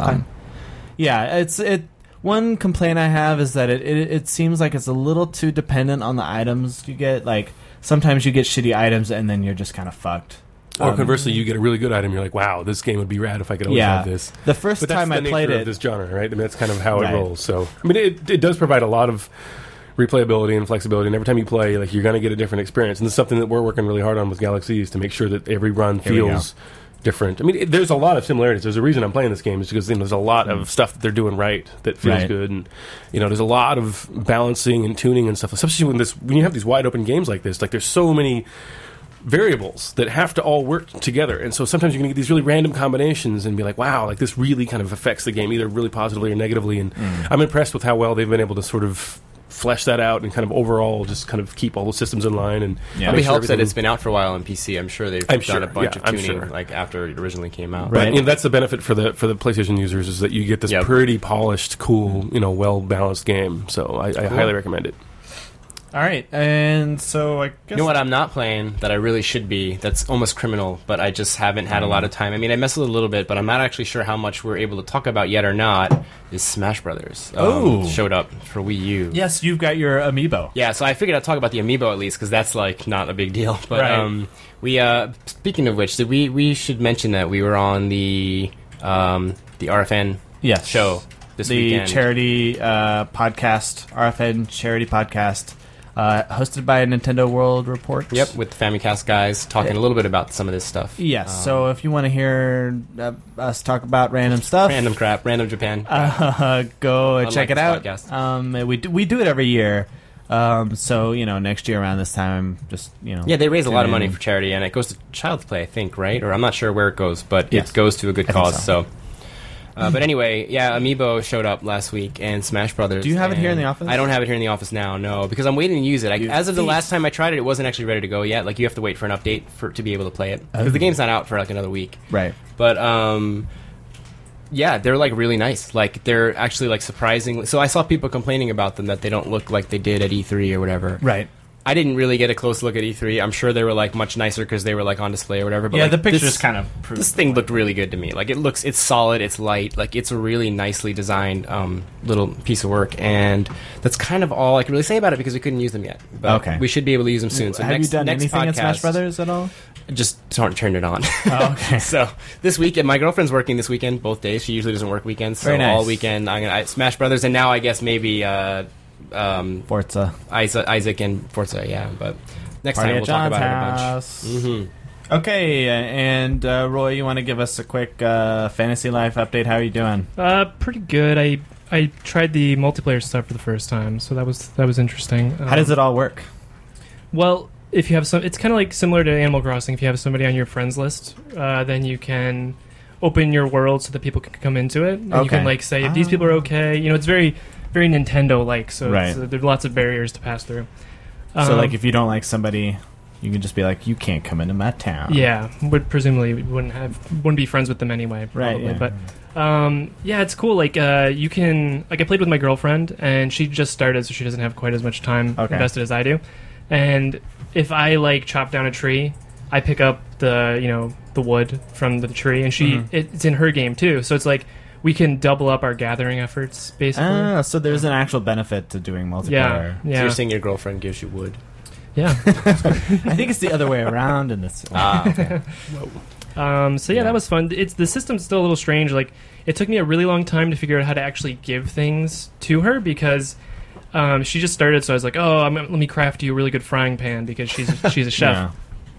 yeah, one complaint I have is that it seems like it's a little too dependent on the items you get. Like sometimes you get shitty items and then you're just kind of fucked. Or conversely, you get a really good item. You're like, wow, this game would be rad if I could always Yeah. have this. The first But that's time the I nature played of it, this genre, right? I mean, that's kind of how Right. it rolls. So, I mean, it does provide a lot of replayability and flexibility. And every time you play, like, you're going to get a different experience. And this is something that we're working really hard on with Galaxies to make sure that every run Here we feels different. I mean, there's a lot of similarities. There's a reason I'm playing this game is because there's a lot of stuff that they're doing right that feels Right. good, and there's a lot of balancing and tuning and stuff. Especially when you have these wide open games like this, like there's so many variables that have to all work together, and so sometimes you're going to get these really random combinations and be like, wow, like this really kind of affects the game either really positively or negatively. And I'm impressed with how well they've been able to sort of flesh that out and kind of overall just kind of keep all the systems in line. And Yeah. Probably make sure helps that everything- it's been out for a while on PC. I'm sure they've I'm done sure, a bunch yeah, of I'm tuning sure. like after it originally came out. Right. But that's the benefit for the PlayStation users is that you get this Yep. pretty polished, cool, well balanced game. So I highly recommend it. all right, and so I guess You know what I'm not playing that I really should be, that's almost criminal, but I just haven't had a lot of time. I mean, I messed with it a little bit, but I'm not actually sure how much we're able to talk about yet or not, is Smash Brothers. Oh. Showed up for Wii U. Yes, you've got your amiibo. Yeah, so I figured I'd talk about the amiibo at least, because that's, like, not a big deal. But Right. we, speaking of which, we should mention that we were on the RFN Yes, show this the weekend. charity podcast, RFN charity podcast, hosted by Nintendo World Report. Yep, with the Famicast guys talking a little bit about some of this stuff. Yes. So if you want to hear us talk about random stuff, Random crap, random Japan. go and Unlike check it this out. podcast. We do it every year. So next year around this time, just Yeah, they raise a lot of tune money in. for charity, and it goes to Child's Play, I think, right? Or I'm not sure where it goes, but Yes. it goes to a good I think cause. so. But anyway, yeah, Amiibo showed up last week, and Smash Brothers. Do you have it here in and the office? I don't have it here in the office now, no, because I'm waiting to use it. As of the last time I tried it, it wasn't actually ready to go yet. Like, you have to wait for an update to be able to play it, because the game's not out for like another week. Right. But yeah, they're like really nice. Like, they're actually like surprisingly. So I saw people complaining about them that they don't look like they did at E3 or whatever. Right. I didn't really get a close look at E3. I'm sure they were like much nicer because they were like on display or whatever. But Yeah, like, the pictures this, kind of prove This thing looked really good to me. Like, it's solid, it's light, like it's a really nicely designed little piece of work, and that's kind of all I can really say about it because we couldn't use them yet. But Okay. we should be able to use them soon. So Have next, you done next anything in Smash podcast- Brothers at all? Just turned it on. Oh, okay. So this weekend, my girlfriend's working this weekend, both days. She usually doesn't work weekends, so Very nice. all weekend I Smash Brothers, and now I guess maybe Forza. Isaac and Forza. Yeah, but next Party time at we'll talk John's about it a bunch. house. Mm-hmm. Okay, and Roy, you want to give us a quick Fantasy Life update? How are you doing? Pretty good. I tried the multiplayer stuff for the first time, so that was interesting. How does it all work? Well, if you have some, it's kind of like similar to Animal Crossing. If you have somebody on your friends list, then you can open your world so that people can come into it, and you Okay. can like say if these people are okay. It's very, very Nintendo-like. So Right. there's lots of barriers to pass through. So, like, if you don't like somebody, you can just be like, "You can't come into my town." yeah, presumably wouldn't be friends with them anyway. Probably. Right, yeah. But yeah, it's cool. Like you can I played with my girlfriend, and she just started, so she doesn't have quite as much time Okay. invested as I do. and if I like chop down a tree, I pick up the wood from the tree, and it's in her game too. So it's like we can double up our gathering efforts, basically. So there's an actual benefit to doing multiplayer. Yeah. So you're saying your girlfriend gives you wood? Yeah. I think it's the other way around in this. Okay. So that was fun. The system's still a little strange. Like, it took me a really long time to figure out how to actually give things to her because she just started. So I was like, let me craft you a really good frying pan because she's a chef. Yeah.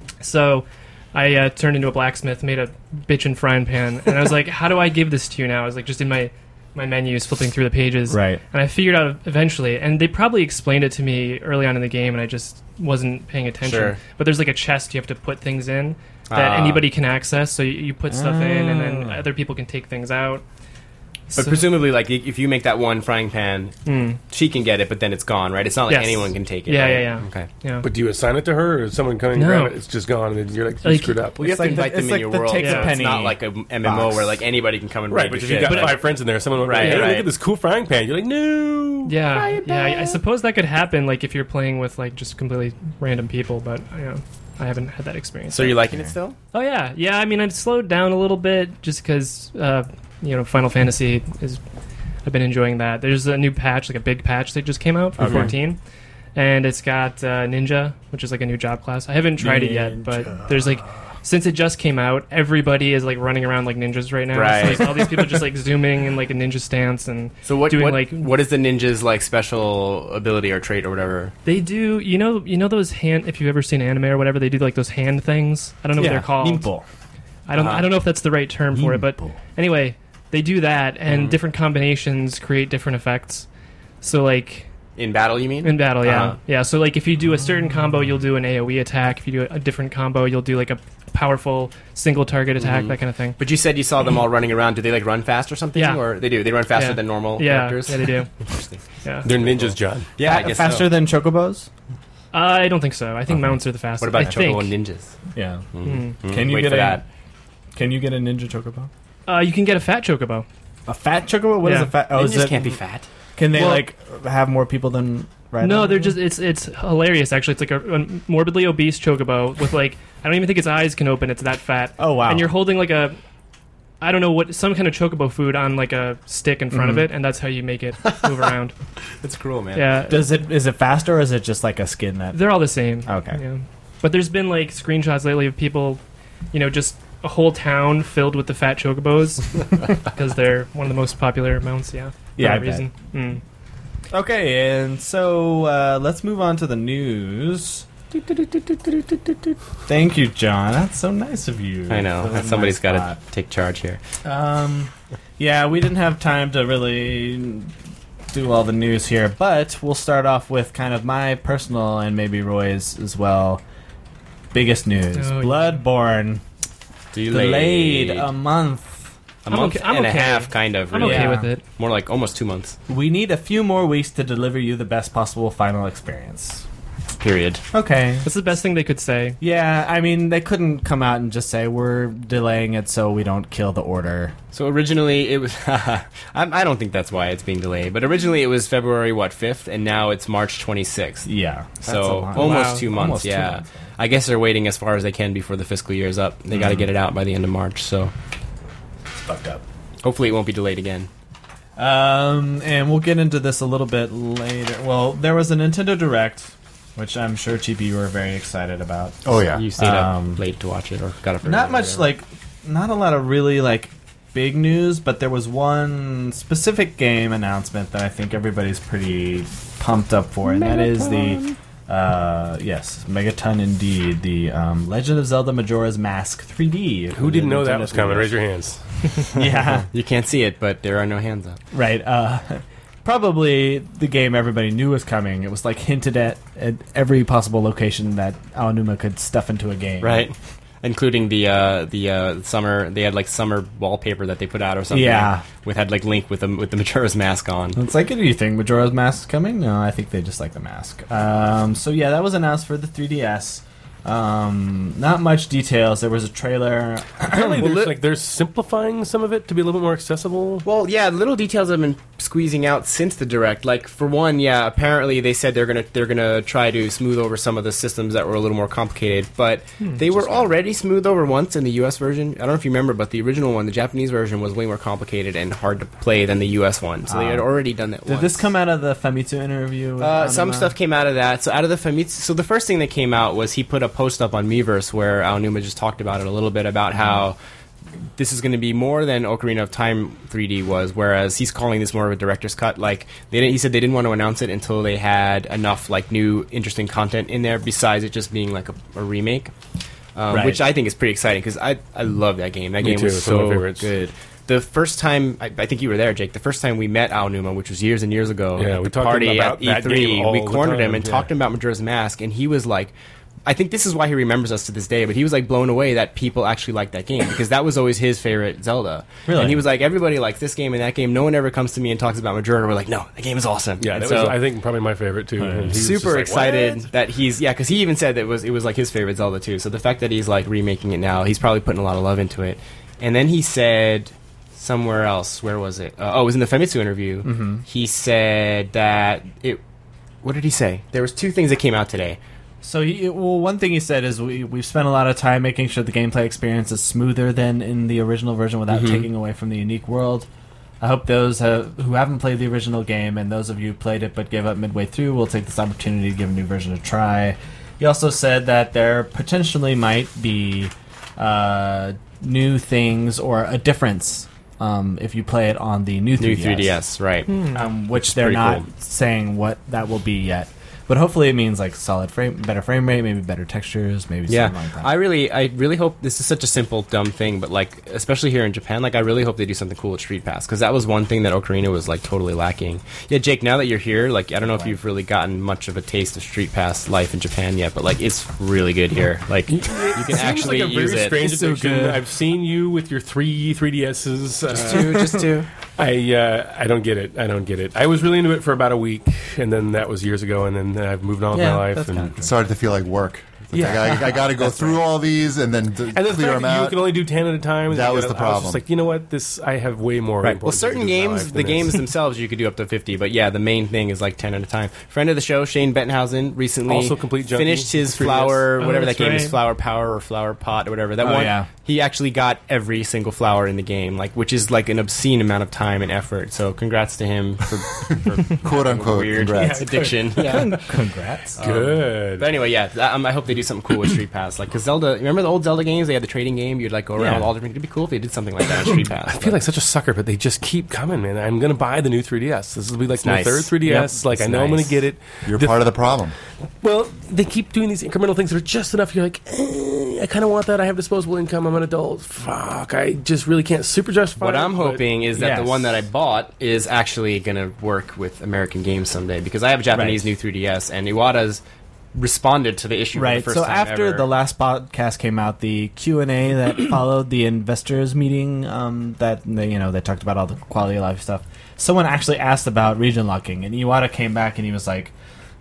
So I turned into a blacksmith, made a bitchin' frying pan, and I was like, how do I give this to you now? I was like, just in my menus, flipping through the pages. Right. And I figured out eventually, and they probably explained it to me early on in the game, and I just wasn't paying attention. Sure. But there's like a chest you have to put things in that anybody can access, so you put stuff in, and then other people can take things out. But presumably, like, if you make that one frying pan, she can get it, but then it's gone, right? It's not like Yes. anyone can take it. Yeah, right? yeah. Okay. Yeah. But do you assign it to her, or is someone coming and No. grab it? It's just gone, and then you're like, you Like- screwed up. Well, you have to like invite the- them it's in like your the world. take a So it's penny not like a MMO box. where like anybody can come and Right, raid but your if you shit. got 5 friends in there, someone will be like, Right, hey, right. look at this cool frying pan. You're like, no. Yeah, I suppose that could happen, like, if you're playing with, like, just completely random people, but, I haven't had that experience. So you're liking it still? Oh, yeah. Yeah, I mean, I've slowed down a little bit just because, Final Fantasy is... I've been enjoying that. There's a new patch, like a big patch that just came out for 14, and it's got Ninja, which is like a new job class. I haven't tried it yet, but there's like... Since it just came out, everybody is like running around like ninjas right now. Right. So, like, all these people just like zooming in like a ninja stance and So what doing what is the ninja's like special ability or trait or whatever? they do. You know those hand. If you've ever seen anime or whatever, they do like those hand things. I don't know what they're called. Nimpo. I don't know if that's the right term for it, but Nimpo. anyway, they do that, and different combinations create different effects. So like. In battle, you mean? In battle, yeah. Uh-huh. Yeah, so like if you do a certain combo, you'll do an AoE attack. If you do a different combo, you'll do like a powerful single target attack, that kind of thing. But you said you saw them all running around. Do they like run fast or something? Yeah. Or they do. They run faster Yeah. than normal Yeah, characters. yeah, they do. Interesting. Yeah. They're ninjas, John. Yeah, I guess faster so. than chocobos. I don't think so. I think mounts are the fastest. What about I Chocobo think. ninjas? Yeah. Mm. Can you Wait get for a that? Can you get a ninja chocobo? You can get a fat chocobo. A fat chocobo? What is Yeah. a fat? Oh, is Ninjas it, can't be fat. Can they Well- like have more people than? Right No, now? they're just it's hilarious. Actually, it's like a morbidly obese chocobo with like I don't even think its eyes can open. It's that fat. Oh wow! And you're holding like a I don't know what some kind of chocobo food on like a stick in front of it, and that's how you make it move around. It's cruel, man. Yeah, is it faster or is it just like a skin that? they're all the same. Okay. Yeah. But there's been like screenshots lately of people, just a whole town filled with the fat chocobos because they're one of the most popular mounts. Yeah. For Yeah, that I bet. reason. Mm. Okay, and so let's move on to the news. Thank you, John. That's so nice of you. I know. Filling Somebody's my got to take charge here. spot. Yeah, we didn't have time to really do all the news here, but we'll start off with kind of my personal and maybe Roy's as well. Biggest news: Oh, yeah. Bloodborne delayed a month. A month okay- I'm and a okay. half, kind of. I'm Really. okay Yeah. with it. More like almost 2 months. We need a few more weeks to deliver you the best possible final experience. Period. Okay. That's the best thing they could say. Yeah, I mean, they couldn't come out and just say, we're delaying it so we don't kill the order. So originally it was. I don't think that's why it's being delayed. But originally it was February 5th, and now it's March 26th. Yeah. that's a So lot. almost Wow. 2 months. Almost 2 yeah. months. I guess they're waiting as far as they can before the fiscal year is up. They got to get it out by the end of March. So It's fucked up. hopefully it won't be delayed again. And we'll get into this a little bit later. Well, there was a Nintendo Direct, which I'm sure, Chibi, you were very excited about. Oh yeah. You stayed Um, up late to watch it, or got up early Not or much, whatever. not a lot of really, big news, but there was one specific game announcement that I think everybody's pretty pumped up for, and that is the, yes, Megaton indeed, the Legend of Zelda Majora's Mask 3D. Who didn't know that Nintendo was coming? 3DS. Raise your hands. Yeah, You can't see it, but there are no hands up. right. Probably the game everybody knew was coming. It was hinted at every possible location that Aonuma could stuff into a game. Right. Including the summer, they had summer wallpaper that they put out or something. Yeah. Had Link with the Majora's Mask on. It's do you think Majora's Mask is coming? No, I think they just like the mask. So yeah, that was announced for the 3DS. Not much details. There was a trailer. Apparently, they're simplifying some of it to be a little bit more accessible. Well, yeah, little details have been squeezing out since the direct. Like for one, yeah, apparently they said they're gonna try to smooth over some of the systems that were a little more complicated, but they were already smooth over once in the U.S. version. I don't know if you remember, but the original one, the Japanese version, was way more complicated and hard to play than the U.S. one. So they had already done that. Did this come out of the Famitsu interview? With Some Aonuma? stuff came out of that. So out of the Famitsu, so the first thing that came out was he put a post up on Miiverse where Aonuma just talked about it a little bit about how this is going to be more than Ocarina of Time 3D was, whereas he's calling this more of a director's cut. Like he said they didn't want to announce it until they had enough like new interesting content in there besides it just being like a remake, Right. which I think is pretty exciting because I love that game. That Me game too. was It's one of my so favorites. good. The first time, I think you were there, Jake. The first time we met Aonuma, which was years and years ago, Yeah, at we the talked party about at that game E3, all we the cornered him time, and yeah. talked to him about Majora's Mask, and he was like, I think this is why he remembers us to this day, but he was like blown away that people actually like that game because that was always his favorite Zelda. Really? And he was like, everybody likes this game and that game. No one ever comes to me and talks about Majora. We're like, no, the game is awesome. Yeah, And that so, was, I think, probably my favorite too. And he was just super like, excited "What?" that he's because he even said that it was like his favorite Zelda too. So the fact that he's like remaking it now, he's probably putting a lot of love into it. And then he said somewhere else, where was it? It was in the Famitsu interview. Mm-hmm. He said that it. What did he say? There was two things that came out today. So, one thing he said is we've spent a lot of time making sure the gameplay experience is smoother than in the original version without taking away from the unique world. I hope those who haven't played the original game and those of you who played it but gave up midway through will take this opportunity to give a new version a try. He also said that there potentially might be new things or a difference if you play it on the new 3DS. New 3DS, right? Which they're pretty not cool. saying what that will be yet. But hopefully it means like better frame rate, maybe better textures, maybe something like that. I really hope this is such a simple, dumb thing, but like especially here in Japan, like I really hope they do something cool with Street Pass because that was one thing that Ocarina was like totally lacking. Yeah, Jake, now that you're here, like I don't know if you've really gotten much of a taste of Street Pass life in Japan yet, but like it's really good here. Like you can actually Seems like a use very it. strange It's so addiction. good. I've seen you with your 3DSs. Just two. I don't get it. I was really into it for about a week, and then that was years ago, and then I've moved on with my life. that's And, kinda It started to feel like work. It's like, Yeah. I got to go through all these and then and the clear fact them that you out. can only do 10 at a time. That you was know, the I was problem. just like, you know what? I have way more. Right. important Well, things certain to do in my games, life the than games this. themselves, you could do up to 50. But yeah, the main thing is like 10 at a time. Friend of the show, Shane Bettenhausen, recently Also complete junkie, finished his 3DS. flower, whatever that that's game is, right. Flower Power or Flower Pot or whatever. That Oh, one, yeah. he actually got every single flower in the game, like which is like an obscene amount of time and effort. So congrats to him for Quote unquote. weird Congrats. addiction. Yeah. Congrats. Good. But anyway, yeah, I hope they do something cool with Street Pass. Like, because Zelda, remember the old Zelda games? They had the trading game. You'd like go around Yeah. with all different. It'd be cool if they did something like that on Street Pass. I feel like such a sucker, but they just keep coming, man. I'm going to buy the new 3DS. This will be like my nice. third 3DS. Yep, Like, I it's know I'm going nice. to get it. You're The- part of the problem. Well, they keep doing these incremental things that are just enough. You're like, I kind of want that. I have disposable income. I'm an adult. Fuck. I just really can't super justify What it, I'm but- hoping is that Yes. the one that I bought is actually going to work with American games someday because I have a Japanese Right. new 3DS and Iwata's responded to the issue for Right. the first So time after ever. the last podcast came out, the Q&A that followed the investors meeting, that they talked about all the quality of life stuff. Someone actually asked about region locking, and Iwata came back and he was like,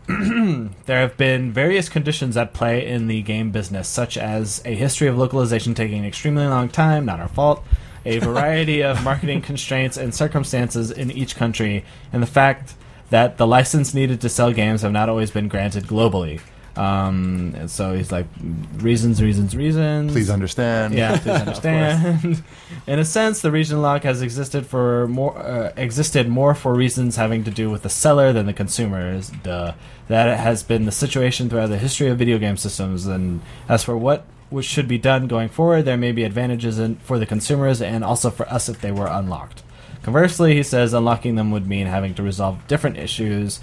"There have been various conditions at play in the game business, such as a history of localization taking an extremely long time, not our fault, a variety of marketing constraints and circumstances in each country, and the fact that the license needed to sell games have not always been granted globally." And so he's like, reasons. Please understand. Yeah, please understand. In a sense, the region lock has existed more for reasons having to do with the seller than the consumers. That has been the situation throughout the history of video game systems. And as for what should be done going forward, there may be advantages for the consumers and also for us if they were unlocked. Conversely, he says unlocking them would mean having to resolve different issues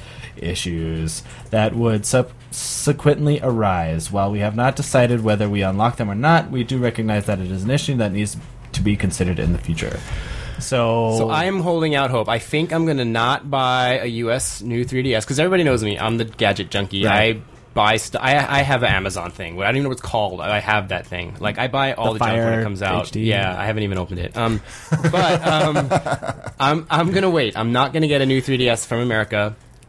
that would subsequently arise. While we have not decided whether we unlock them or not, we do recognize that it is an issue that needs to be considered in the future. So I am holding out hope. I think I'm going to not buy a US new 3DS because everybody knows me. I'm the gadget junkie. Right. I buy I have an Amazon thing. I don't even know what it's called. I have that thing. Like I buy all the junk when Fire it comes out. HD. Yeah, I haven't even opened it. But I'm gonna wait. I'm not gonna get a new 3DS from America.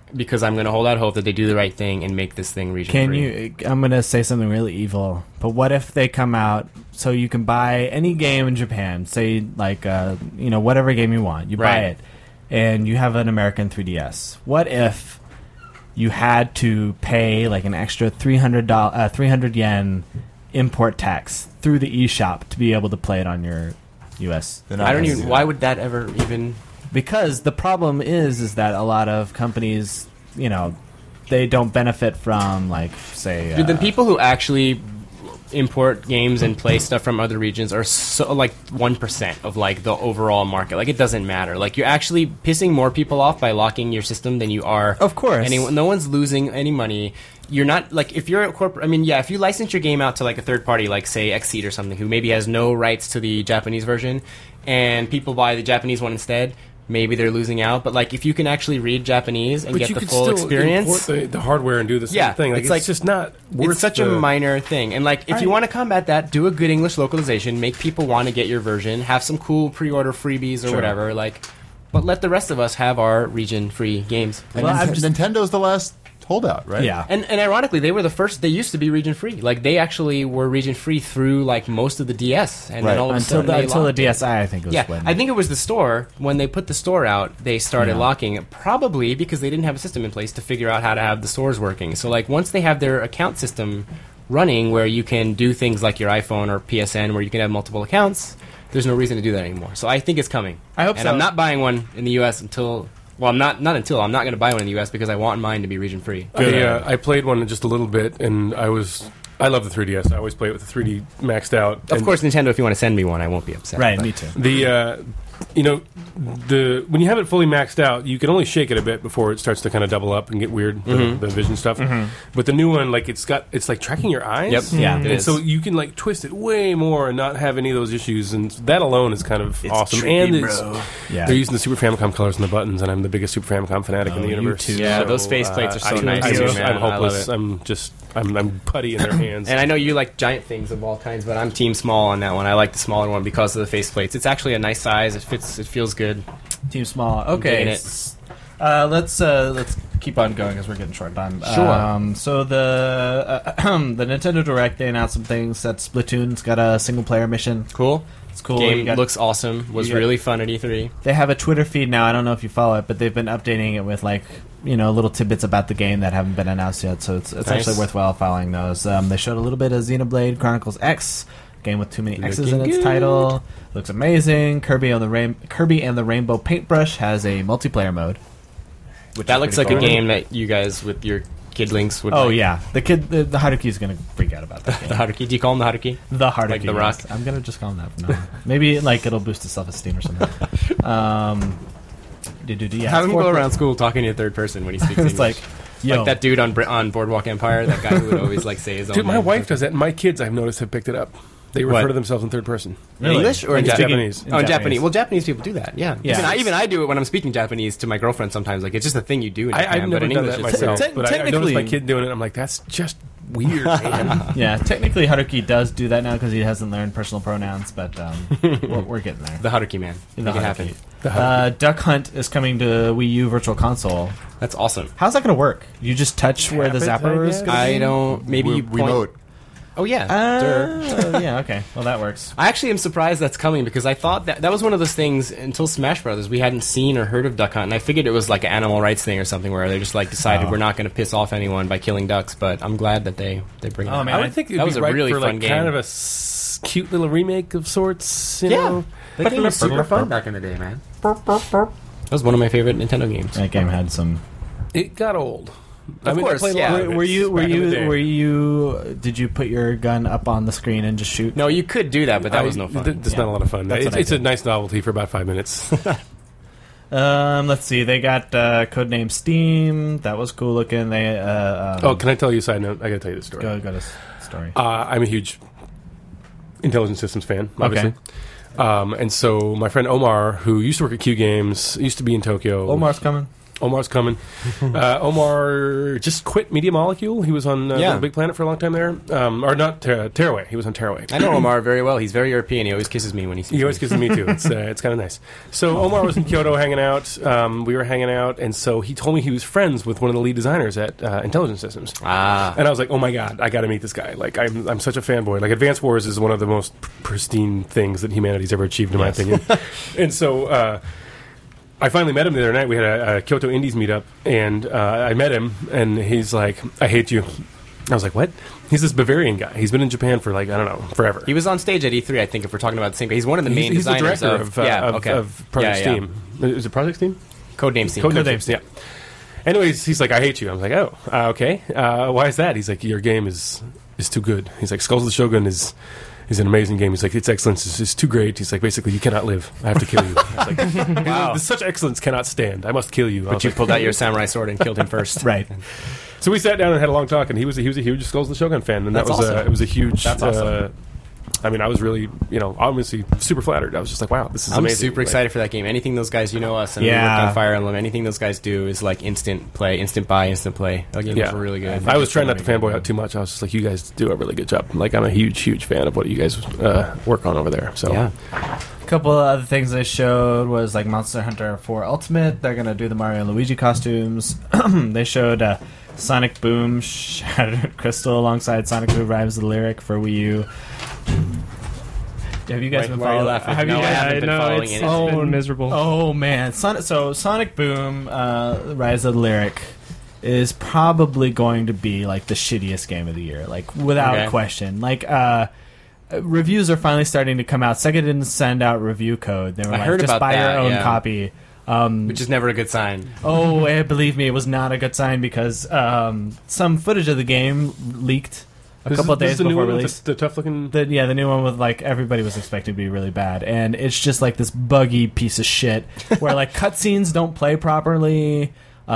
because I'm going to hold out hope that they do the right thing and make this thing region Can free. you? I'm gonna say something really evil, but what if they come out so you can buy any game in Japan? Say like whatever game you want, you buy Right. it, and you have an American 3DS. What if you had to pay like an extra $300 yen import tax through the eShop to be able to play it on your US? They're not I don't gonna even. do Why that. would that ever even? Because the problem is that a lot of companies, they don't benefit from like say Dude, the people who actually import games and play stuff from other regions are so like 1% of like the overall market. Like it doesn't matter. Like you're actually pissing more people off by locking your system than you are. Of course. Anyone, no one's losing any money. You're not like if you're a corporate. I mean, yeah, if you license your game out to like a third party, like say Xseed or something, who maybe has no rights to the Japanese version, and people buy the Japanese one instead. Maybe they're losing out, but like if you can actually read Japanese and But get you the could full still experience, import the hardware and do the same Yeah, thing. Like, it's like- it's just not worth it's such a minor thing. And like if you want to combat that, do a good English localization, make people want to get your version, have some cool pre-order freebies or whatever, like but let the rest of us have our region free games. And Well, I'm Nintendo's the last holdout, right? yeah. And ironically, they were the first. They used to be region free. Like they actually were region free through like most of the DS, and Right. then all of a until sudden they the locked it. DSi, I think was Yeah, when. I think it was the store when they put the store out. They started Yeah. locking it, probably because they didn't have a system in place to figure out how to have the stores working. So like once they have their account system running, where you can do things like your iPhone or PSN, where you can have multiple accounts, there's no reason to do that anymore. So I think it's coming. I hope and so. I'm not buying one in the U.S. until. Well, I'm not until I'm not going to buy one in the U.S. because I want mine to be region free. I played one just a little bit, and I love the 3DS. I always play it with the 3D maxed out. Of and course, Nintendo, if you want to send me one, I won't be upset. right, but- me too. The when you have it fully maxed out, you can only shake it a bit before it starts to kind of double up and get weird, the vision stuff. But the new one, like it's like tracking your eyes. Yep. Yeah. It And is. so you can like twist it way more and not have any of those issues, and that alone is kind of awesome. tricky, And bro. Yeah. they're using the Super Famicom colors and the buttons, and I'm the biggest Super Famicom fanatic in the you universe. too. Yeah, those faceplates are so nice I'm too, man. I hopeless. love it. I'm putty in their hands. And I know you like giant things of all kinds, but I'm team small on that one. I like the smaller one because of the faceplates. It's actually a nice size. It fits. It feels good. Team Small. digging Okay. it. Let's keep on going as we're getting short on time. Sure. So the the Nintendo Direct, they announced some things. That Splatoon's got a single player mission. Cool. It's cool. You Game got- looks awesome. Was you got- really fun at E3. They have a Twitter feed now. I don't know if you follow it, but they've been updating it with like little tidbits about the game that haven't been announced yet. So it's Nice. actually worthwhile following those. They showed a little bit of Xenoblade Chronicles X, game with too many X's in Looking its good. title. Looks amazing. Kirby and the Rainbow Paintbrush has a multiplayer mode. Which That is looks pretty like a cool. game that you guys with your kidlinks would. Oh like. yeah, the Haruki's gonna freak out about that game. The Haruki. Do you call him the Haruki? The Haruki, Like The yes. Rock? I'm gonna just call him that from now on. Maybe like it'll boost his self-esteem or something. Yeah, Have him fourth- go around school talking in third person when he speaks It's English. like, yo, Like that dude on Boardwalk Empire, that guy who would always like say his own Dude, my name. wife does that, and my kids, I've noticed, have picked it up. They refer What? to themselves in third person. In English or in In Japanese? Japanese. Oh, in Japanese. Well, Japanese people do that. Yeah. Yeah. Even I do it when I'm speaking Japanese to my girlfriend sometimes. Like it's just a thing you do in Japan. I've but never in done English, that it's myself, Te- but I noticed technically- my kid doing it. I'm like, that's just weird, man. Yeah, technically Haruki does do that now because he hasn't learned personal pronouns, but we're getting there. the Haruki man. The Make it Haruki. happen. Duck Hunt is coming to Wii U Virtual Console. That's awesome. How's that going to work? You just touch where the Tap it, zapper I is guess. going to be? I don't. Maybe you point. Remote. Oh yeah. Durr. Yeah, okay. Well, that works. I actually am surprised that's coming because I thought that was one of those things until Smash Brothers we hadn't seen or heard of Duck Hunt, and I figured it was like an animal rights thing or something where they just like decided Oh. we're not going to piss off anyone by killing ducks. But I'm glad that they bring it. Oh, up. man. I would think it'd That be was a right really for fun like game. kind of a cute little remake of sorts. You know? That game was super fun back in the day, man. That was one of my favorite Nintendo games. That game had some. It got old. Of course, I played a yeah. lot of it Were you? back in the day. Did you put your gun up on the screen and just shoot? No, you could do that, but that was no fun. That's Yeah. not a lot of fun. That's what I It's a did. nice novelty for about 5 minutes. Let's see. They got Codename Steam. That was cool looking. They. Can I tell you a side note? I gotta tell you the story. Go to story. I'm a huge Intelligent Systems fan, obviously. And so my friend Omar, who used to work at Q Games, used to be in Tokyo. Omar's coming. Omar's coming. Omar just quit Media Molecule. He was on Little Big Planet for a long time there. Or not Tearaway. He was on Tearaway. I know Omar very well. He's very European. He always kisses me when he sees me. He always kisses me too. It's kind of nice. So Omar was in Kyoto hanging out. We were hanging out, and so he told me he was friends with one of the lead designers at Intelligent Systems. And I was like, oh my god, I got to meet this guy. Like I'm such a fanboy. Like Advance Wars is one of the most pristine things that humanity's ever achieved, in my opinion. And so. I finally met him the other night. We had a Kyoto Indies meetup, and I met him, and he's like, I hate you. I was like, what? He's this Bavarian guy. He's been in Japan for, like, I don't know, forever. He was on stage at E3, I think, if we're talking about the same guy. He's one of the main designers the director of Project Steam. Is it Project Steam? Codename Steam. Codename Steam, yeah. Anyways, he's like, I hate you. I was like, oh, okay. Why is that? He's like, your game is too good. He's like, Skulls of the Shogun is an amazing game. He's like, its excellence is too great. He's like, basically, you cannot live. I have to kill you. I was like, wow. Such excellence cannot stand. I must kill you. But you pulled out your samurai sword and killed him first. Right. So we sat down and had a long talk, and he was a huge Skulls of the Shogun fan, and that was awesome. It was a huge. That's awesome. I mean, I was really, obviously super flattered. I was just like, wow, this is I'm amazing. super excited for that game. Anything those guys, you know us, and we worked on Fire Emblem, anything those guys do is like instant play, instant buy, instant play. That game is really good. I was trying not to fanboy out too much. I was just like, you guys do a really good job. Like, I'm a huge fan of what you guys work on over there. So yeah. A couple of other things they showed was like Monster Hunter 4 Ultimate. They're going to do the Mario and Luigi costumes. They showed Sonic Boom Shattered Crystal alongside Sonic Boom Rhymes the Lyric for Wii U. Have you guys been following? I haven't been following it. It's been miserable. Oh man, Sonic Boom Rise of the Lyric is probably going to be like the shittiest game of the year, like without question. Like reviews are finally starting to come out. Sega didn't send out review code. They were like, just buy your own copy. Which is never a good sign. Oh, believe me, it was not a good sign because some footage of the game leaked a couple of days before release. The tough looking. The new one with like everybody was expecting to be really bad, and it's just like this buggy piece of shit where like cutscenes don't play properly.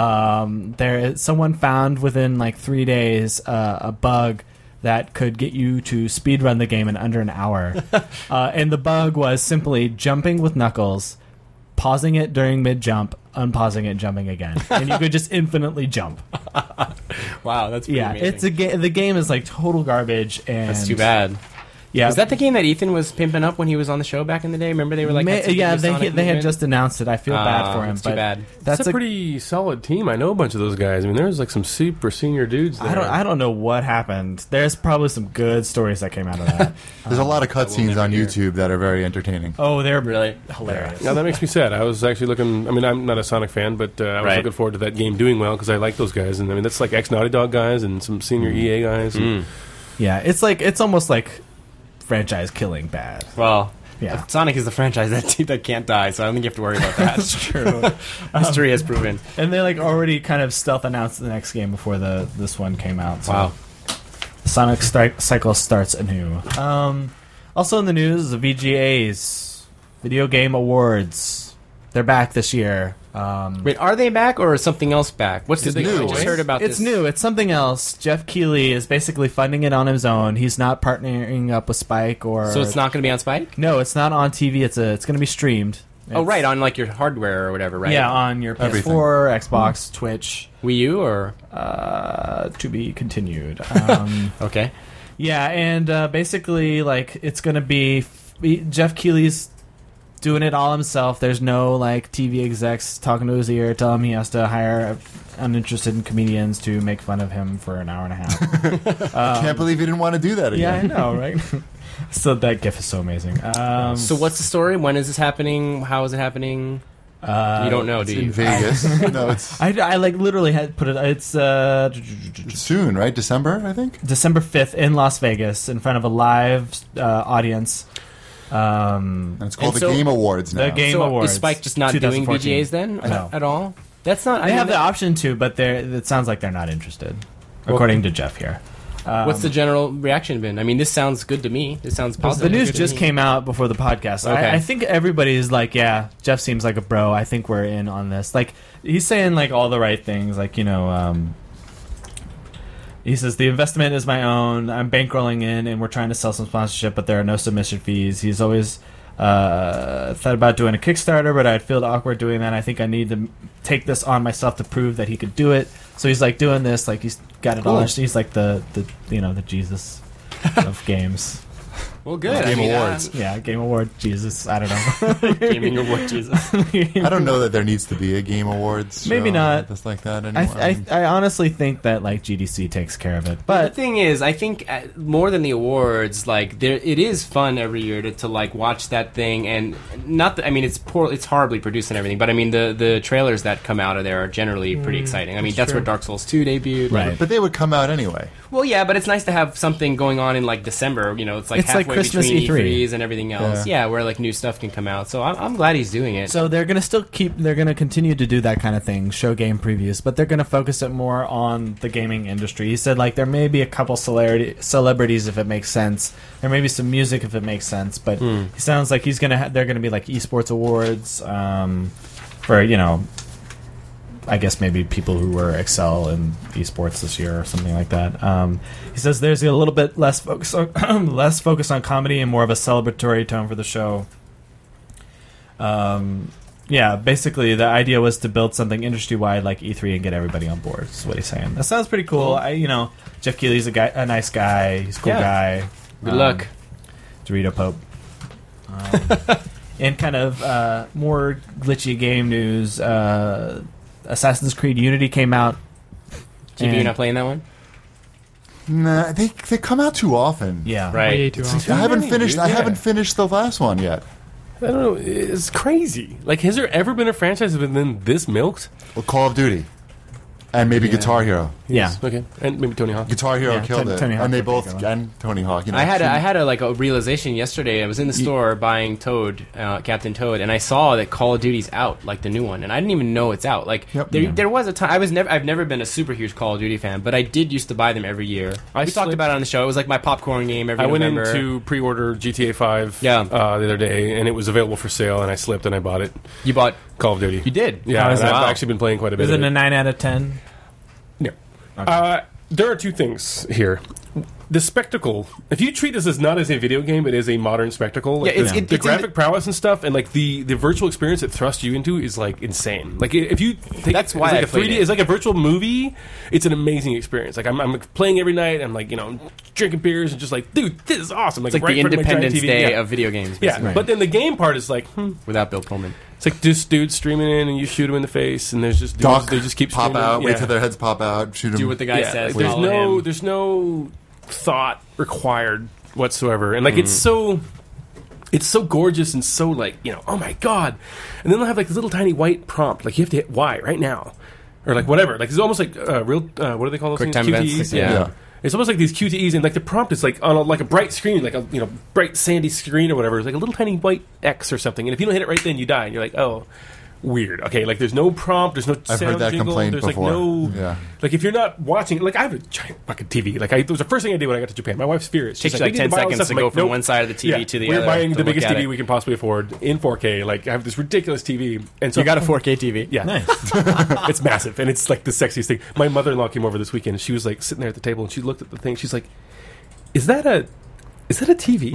Someone found within like 3 days a bug that could get you to speedrun the game in under an hour, and the bug was simply jumping with Knuckles, pausing it during mid-jump, unpausing it, jumping again, and you could just infinitely jump. Wow, that's pretty amazing. It's the game is like total garbage, and that's too bad. Yeah, is that the game that Ethan was pimping up when he was on the show back in the day? Remember they were like, they had just announced it. I feel bad for him, but too bad. That's a pretty solid team. I know a bunch of those guys. I mean, there's like some super senior dudes there. I don't know what happened. There's probably some good stories that came out of that. There's a lot of cutscenes on YouTube that are very entertaining. Oh, they're really hilarious. Now that makes me sad. I was actually looking. I mean, I'm not a Sonic fan, but I was looking forward to that game doing well because I like those guys. And I mean, that's like ex Naughty Dog guys and some senior EA guys. Yeah, it's almost like franchise killing bad. Well, yeah. Sonic is the franchise that can't die, so I don't think you have to worry about that. That's true. History has proven. And they like already kind of stealth announced the next game before this one came out. So wow. Sonic cycle starts anew. Also in the news, the VGAs, Video Game Awards. They're back this year. Wait, are they back or is something else back? What's this? new. I just heard about this. It's new. It's something else. Jeff Keighley is basically funding it on his own. He's not partnering up with Spike or. So it's not going to be on Spike? No, it's not on TV. It's going to be streamed. Right, on like your hardware or whatever, right? Yeah, on your PS4, Everything. Xbox, Twitch. Wii U or to be continued. okay. Yeah, and basically, like, it's going to be Jeff Keighley's doing it all himself. There's no like TV execs talking to his ear, telling him he has to hire uninterested comedians to make fun of him for an hour and a half. I can't believe he didn't want to do that Yeah, I again. know, right? So that GIF is so amazing. So what's the story? When is this happening? How is it happening? You don't know, do In you? Vegas. No, it's I like literally had put it. It's soon, right? December, I think. December 5th in Las Vegas in front of a live audience. And it's called And the so- Game Awards now. The Game So Awards. is Spike just not doing 2014. VGAs then No. at all? That's not. They have the option to, but it sounds like they're not interested, according to Jeff here. What's the general reaction been? I mean, this sounds good to me. This sounds The positive. news Good to just me. came out before the podcast. Okay. I think everybody's like, yeah, Jeff seems like a bro. I think we're in on this. Like, he's saying like all the right things. Like, he says the investment is my own. I'm bankrolling in, and we're trying to sell some sponsorship, but there are no submission fees. He's always thought about doing a Kickstarter, but I'd feel awkward doing that. I think I need to take this on myself to prove that he could do it. So he's like doing this, like he's got it all. He's like the Jesus of games. Well, good. Game Awards. Yeah, Game Award Jesus. I don't know. Gaming Award Jesus. I don't know that there needs to be a Game Awards. Maybe show not. That's like that anymore. I honestly think that like GDC takes care of it, The but thing is, I think more than the awards, like it is fun every year to like watch that thing, and not. I mean, it's horribly produced and everything, but I mean the trailers that come out of there are generally pretty exciting. I mean, that's where Dark Souls 2 debuted, right? But they would come out anyway. Well, yeah, but it's nice to have something going on in like December. You know, it's like halfway Christmas between E3. E3s and everything else. Yeah, where like new stuff can come out. So I'm glad he's doing it. So they're going to continue to do that kind of thing, show game previews, but they're going to focus it more on the gaming industry. He said like there may be a couple celebrities if it makes sense. There may be some music if it makes sense, but he sounds like they're going to be like esports awards for, you know, I guess maybe people who were excel in esports this year or something like that. He says there's a little bit less focus on comedy and more of a celebratory tone for the show. Yeah, basically the idea was to build something industry-wide like E3 and get everybody on board. Is what he's saying. That sounds pretty cool. Jeff Keighley's a nice guy. He's a cool guy. Good luck, Dorito Pope. And kind of more glitchy game news. Assassin's Creed Unity came out. GB, you're not playing that one? Nah, they come out too often. Yeah, Right. Way too often. I haven't finished. I Yeah. haven't finished the last one yet. I don't know. It's crazy. Like, has there ever been a franchise that's been this milked? Well, Call of Duty, and maybe Guitar Hero. Yeah. Okay. And maybe Tony Hawk. Guitar Hero Yeah, killed it, Tony Hawk and they was both pretty good one. and Tony Hawk. You know, I had a realization yesterday. I was in the store buying Toad, Captain Toad, and I saw that Call of Duty's out, like the new one, and I didn't even know it's out. Like Yep. there was a time I've never been a super huge Call of Duty fan, but I did used to buy them every year. We talked slipped- about it on the show. It was like my popcorn game every I went November. into pre-order GTA 5 Yeah. the other day, and it was available for sale, and I slipped and I bought it. You bought? Call of Duty. You did? Yeah, How is and it? I've Wow. actually been playing quite a bit Is of it it. a 9 out of 10? No. There are two things here. The spectacle. If you treat this as not as a video game, it is a modern spectacle. Like Yeah, it's the in graphic prowess and stuff, and like the virtual experience it thrusts you into is like insane. Like if you think That's it's why like I a played 3D, it. it's like a virtual movie. It's an amazing experience. Like I'm playing every night. I'm like drinking beers and just like, dude, this is awesome. It's like right the in front of my giant Independence TV. Day Yeah. of video games. Yeah, Basically. but then the game part is like, Without Bill Pullman. it's like this dude streaming in, and you shoot him in the face, and there's just dudes, Duck, they just keep pop streaming. out, Yeah. wait till their heads pop out, shoot them. Do what the guy Yeah, says. like, follow him. there's no thought required whatsoever, and like it's so gorgeous and so like oh my god, and then they'll have like this little tiny white prompt like you have to hit Y right now, or like whatever, like it's almost like real what do they call those Quick things? time QTEs? events, yeah. It's almost like these QTEs, and like the prompt is like on a bright screen, like a bright sandy screen or whatever. It's like a little tiny white X or something, and if you don't hit it right then, you die, and you're like, oh, weird. Okay, like there's no prompt, there's no I've sound heard that jingle, complaint there's before. like no, Yeah. like if you're not watching, like I have a giant fucking TV. Like it was the first thing I did when I got to Japan. My wife's furious. She's Takes you like "We 10 need to buy all this seconds stuff." to I'm go like, from "Nope." one side of the TV to the we're other. buying to the look biggest at TV it. we can possibly afford in 4K. Like I have this ridiculous TV, and so You got a 4K TV. yeah, Nice. it's massive, and it's like the sexiest thing. My mother-in-law came over this weekend, and she was like sitting there at the table, and she looked at the thing. She's like, "Is that a TV?"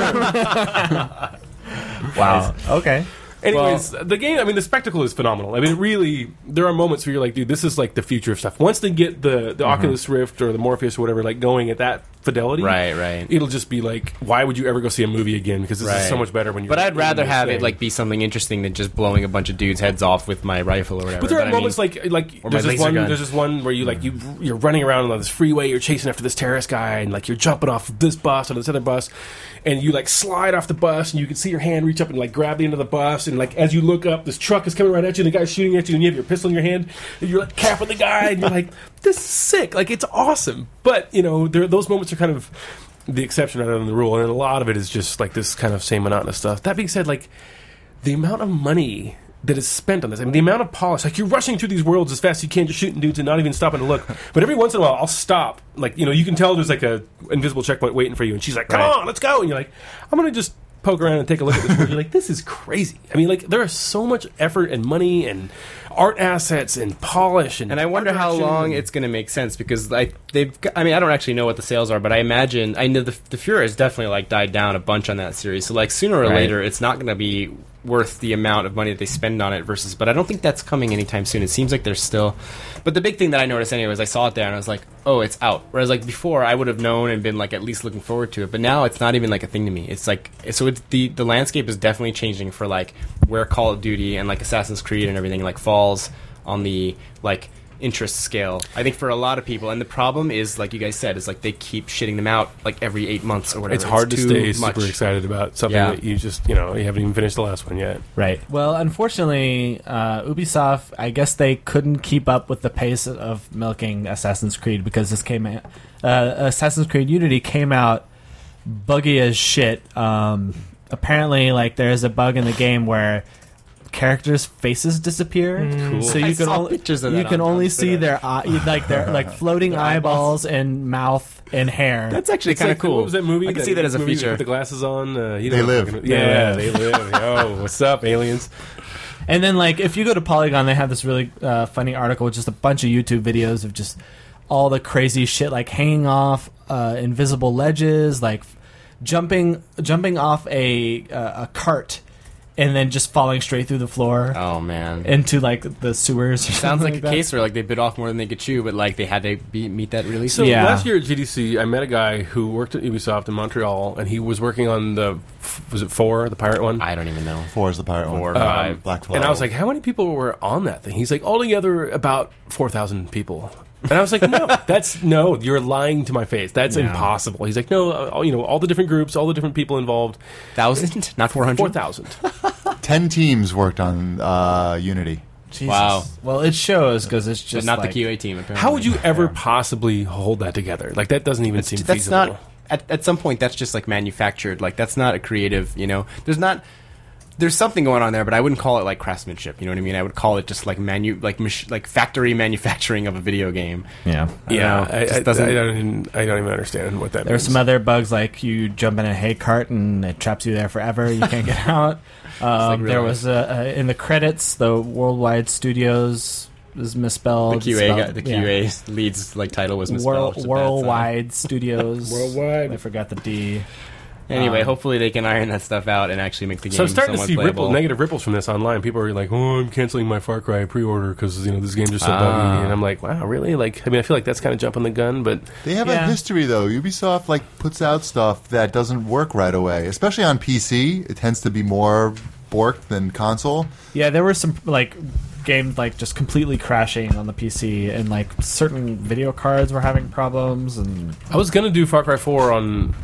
Wow. Okay. Anyways, the game, I mean, the spectacle is phenomenal. I mean, it really, there are moments where you're like, dude, this is like the future of stuff. Once they get the Oculus Rift or the Morpheus or whatever, like going at that fidelity, Right. it'll just be like, why would you ever go see a movie again? Because this is so much better when you're But I'd rather in this have thing. it like be something interesting than just blowing a bunch of dudes' heads off with my rifle or whatever. But there are I mean, moments like or my there's this laser gun. there's this one where you like you're running around on this freeway, you're chasing after this terrorist guy, and like you're jumping off this bus or this other bus, and you like slide off the bus, and you can see your hand reach up and like grab the end of the bus, and like as you look up, this truck is coming right at you, and the guy's shooting at you, and you have your pistol in your hand, and you're like capping the guy, and you're like, this is sick, like it's awesome. But those moments are kind of the exception rather than the rule, and a lot of it is just like this kind of same monotonous stuff. That being said, like the amount of money that is spent on this, I mean, the amount of polish, like you're rushing through these worlds as fast as you can, just shooting dudes and not even stopping to look. But every once in a while, I'll stop. Like you can tell there's like a invisible checkpoint waiting for you, and she's like, "Come on, let's go!" And you're like, "I'm gonna just poke around and take a look at this board, you're like, this is crazy. I mean, like, there is so much effort and money and art assets and polish and I wonder art how direction. long it's going to make sense because I don't actually know what the sales are, but I imagine I know the Fuhrer has definitely like died down a bunch on that series. So like sooner or later, it's not going to be worth the amount of money that they spend on it versus. But I don't think that's coming anytime soon. It seems like there's still. But the big thing that I noticed anyway was I saw it there and I was like, oh, it's out. Whereas like before, I would have known and been like at least looking forward to it. But now it's not even like a thing to me. It's like so it's the landscape is definitely changing for like where Call of Duty and like Assassin's Creed and everything like falls on the like interest scale. I think for a lot of people, and the problem is like you guys said, is like they keep shitting them out like every 8 months or whatever. It's hard to too stay much. super excited about something that you just you haven't even finished the last one yet. Right. Well, unfortunately, Ubisoft, I guess they couldn't keep up with the pace of milking Assassin's Creed because this came out, Assassin's Creed Unity came out buggy as shit. Apparently, like there's a bug in the game where characters' faces disappear, Cool. so you can only see their like floating eyeballs and mouth and hair. That's actually It's kind of like, cool. what was that movie? I can see that as a movie feature. With the glasses on. They Live. Yeah, They Live. Oh, what's up, aliens? And then, like, if you go to Polygon, they have this really funny article with just a bunch of YouTube videos of just all the crazy shit, like hanging off invisible ledges, like jumping off a cart, and then just falling straight through the floor Oh man. into like the sewers. Or Sounds something like a that. case where like they bit off more than they could chew, but like they had to meet that release. So Yeah. last year at GDC, I met a guy who worked at Ubisoft in Montreal, and he was working on was it 4, the pirate one? I don't even know. 4 is the pirate one. 4 or 5. Black Flag. And I was like, how many people were on that thing? He's like, altogether about 4,000 people. And I was like, no, you're lying to my face. That's impossible. He's like, no, all the different groups, all the different people involved. 1,000, not 400. 4,000. 10 teams worked on Unity. Jesus. Wow. Well, it shows because it's But just not like, the QA team. Apparently. How would you ever possibly hold that together? Like, that doesn't even seem That's feasible. not. At some point, that's just like manufactured. Like that's not a creative. There's something going on there, but I wouldn't call it like craftsmanship. You know what I mean? I would call it just like factory manufacturing of a video game. Yeah. Yeah, I I don't know. don't even understand what that There's means. some other bugs like you jump in a hay cart and it traps you there forever. You can't get out. like real There life. was in the credits, the Worldwide Studios is misspelled. The spelled- QA lead's like title was misspelled. It's a bad sign. Worldwide Studios. Worldwide. I forgot the D. Anyway, hopefully they can iron that stuff out and actually make the game So I'm starting to somewhat see playable. negative ripples from this online. People are like, "Oh, I'm canceling my Far Cry pre-order because this game's just so buggy." And I'm like, "Wow, really?" Like, I mean, I feel like that's kind of jumping the gun, but They have Yeah. a history, though. Ubisoft puts out stuff that doesn't work right away, especially on PC. It tends to be more borked than console. Yeah, there were some games just completely crashing on the PC, and certain video cards were having problems. And I was gonna do Far Cry 4 on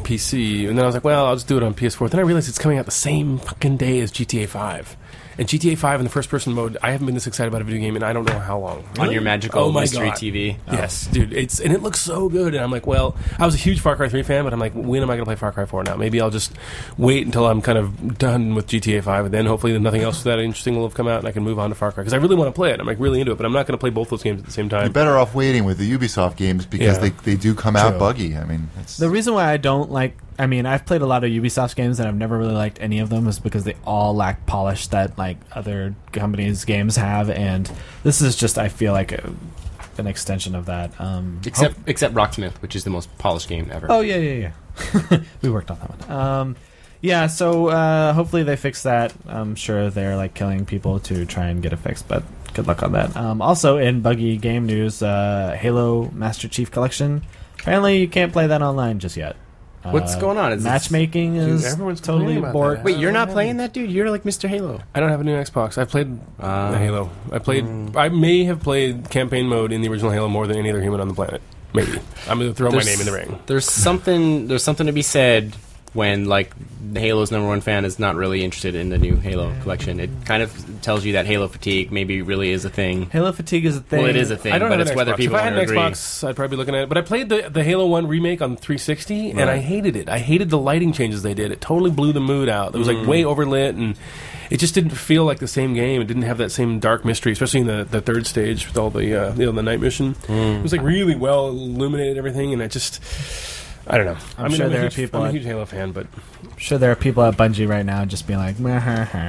PC, and then I was like, well, I'll just do it on PS4. Then I realized it's coming out the same fucking day as GTA 5. And GTA 5 in the first-person mode, I haven't been this excited about a video game in I don't know how long. on your magical Oh my mystery God. TV. Yes, dude. And it looks so good. And I'm like, well, I was a huge Far Cry 3 fan, but I'm like, when am I going to play Far Cry 4 now? Maybe I'll just wait until I'm kind of done with GTA 5, and then hopefully nothing else that interesting will have come out, and I can move on to Far Cry. Because I really want to play it. I'm really into it, but I'm not going to play both those games at the same time. You're better off waiting with the Ubisoft games because Yeah. they do come out True. buggy. I mean, it's, the reason why I don't I've played a lot of Ubisoft games and I've never really liked any of them is because they all lack polish that other companies' games have, and this is just, I feel like, an extension of that. Except Rocksmith, which is the most polished game ever. Oh yeah. We worked on that one. Yeah, so hopefully they fix that. I'm sure they're killing people to try and get it fixed, but good luck on that. Also, in buggy game news, Halo Master Chief Collection. Apparently, you can't play that online just yet. What's going on? Is matchmaking is everyone's totally complaining about borked. that. Wait, you're not playing that, dude? You're like Mr. Halo. I don't have a new Xbox. I played Halo. I may have played campaign mode in the original Halo more than any other human on the planet. Maybe. I'm going to throw my name in the ring. There's something to be said when the Halo's #1 fan is not really interested in the new Halo collection. It kind of tells you that Halo fatigue maybe really is a thing. Halo fatigue is a thing. Well, it is a thing, I don't but have it's an whether Xbox. people If I want had to an agree. Xbox, I'd probably be looking at it. But I played the Halo 1 remake on 360, and I hated it. I hated the lighting changes they did. It totally blew the mood out. It was way overlit, and it just didn't feel like the same game. It didn't have that same dark mystery, especially in the third stage with all the the night mission. It was really well illuminated, everything, and I don't know. I'm sure there are people I'm a at- huge Halo fan, but I'm sure there are people at Bungie right now just being like, meh,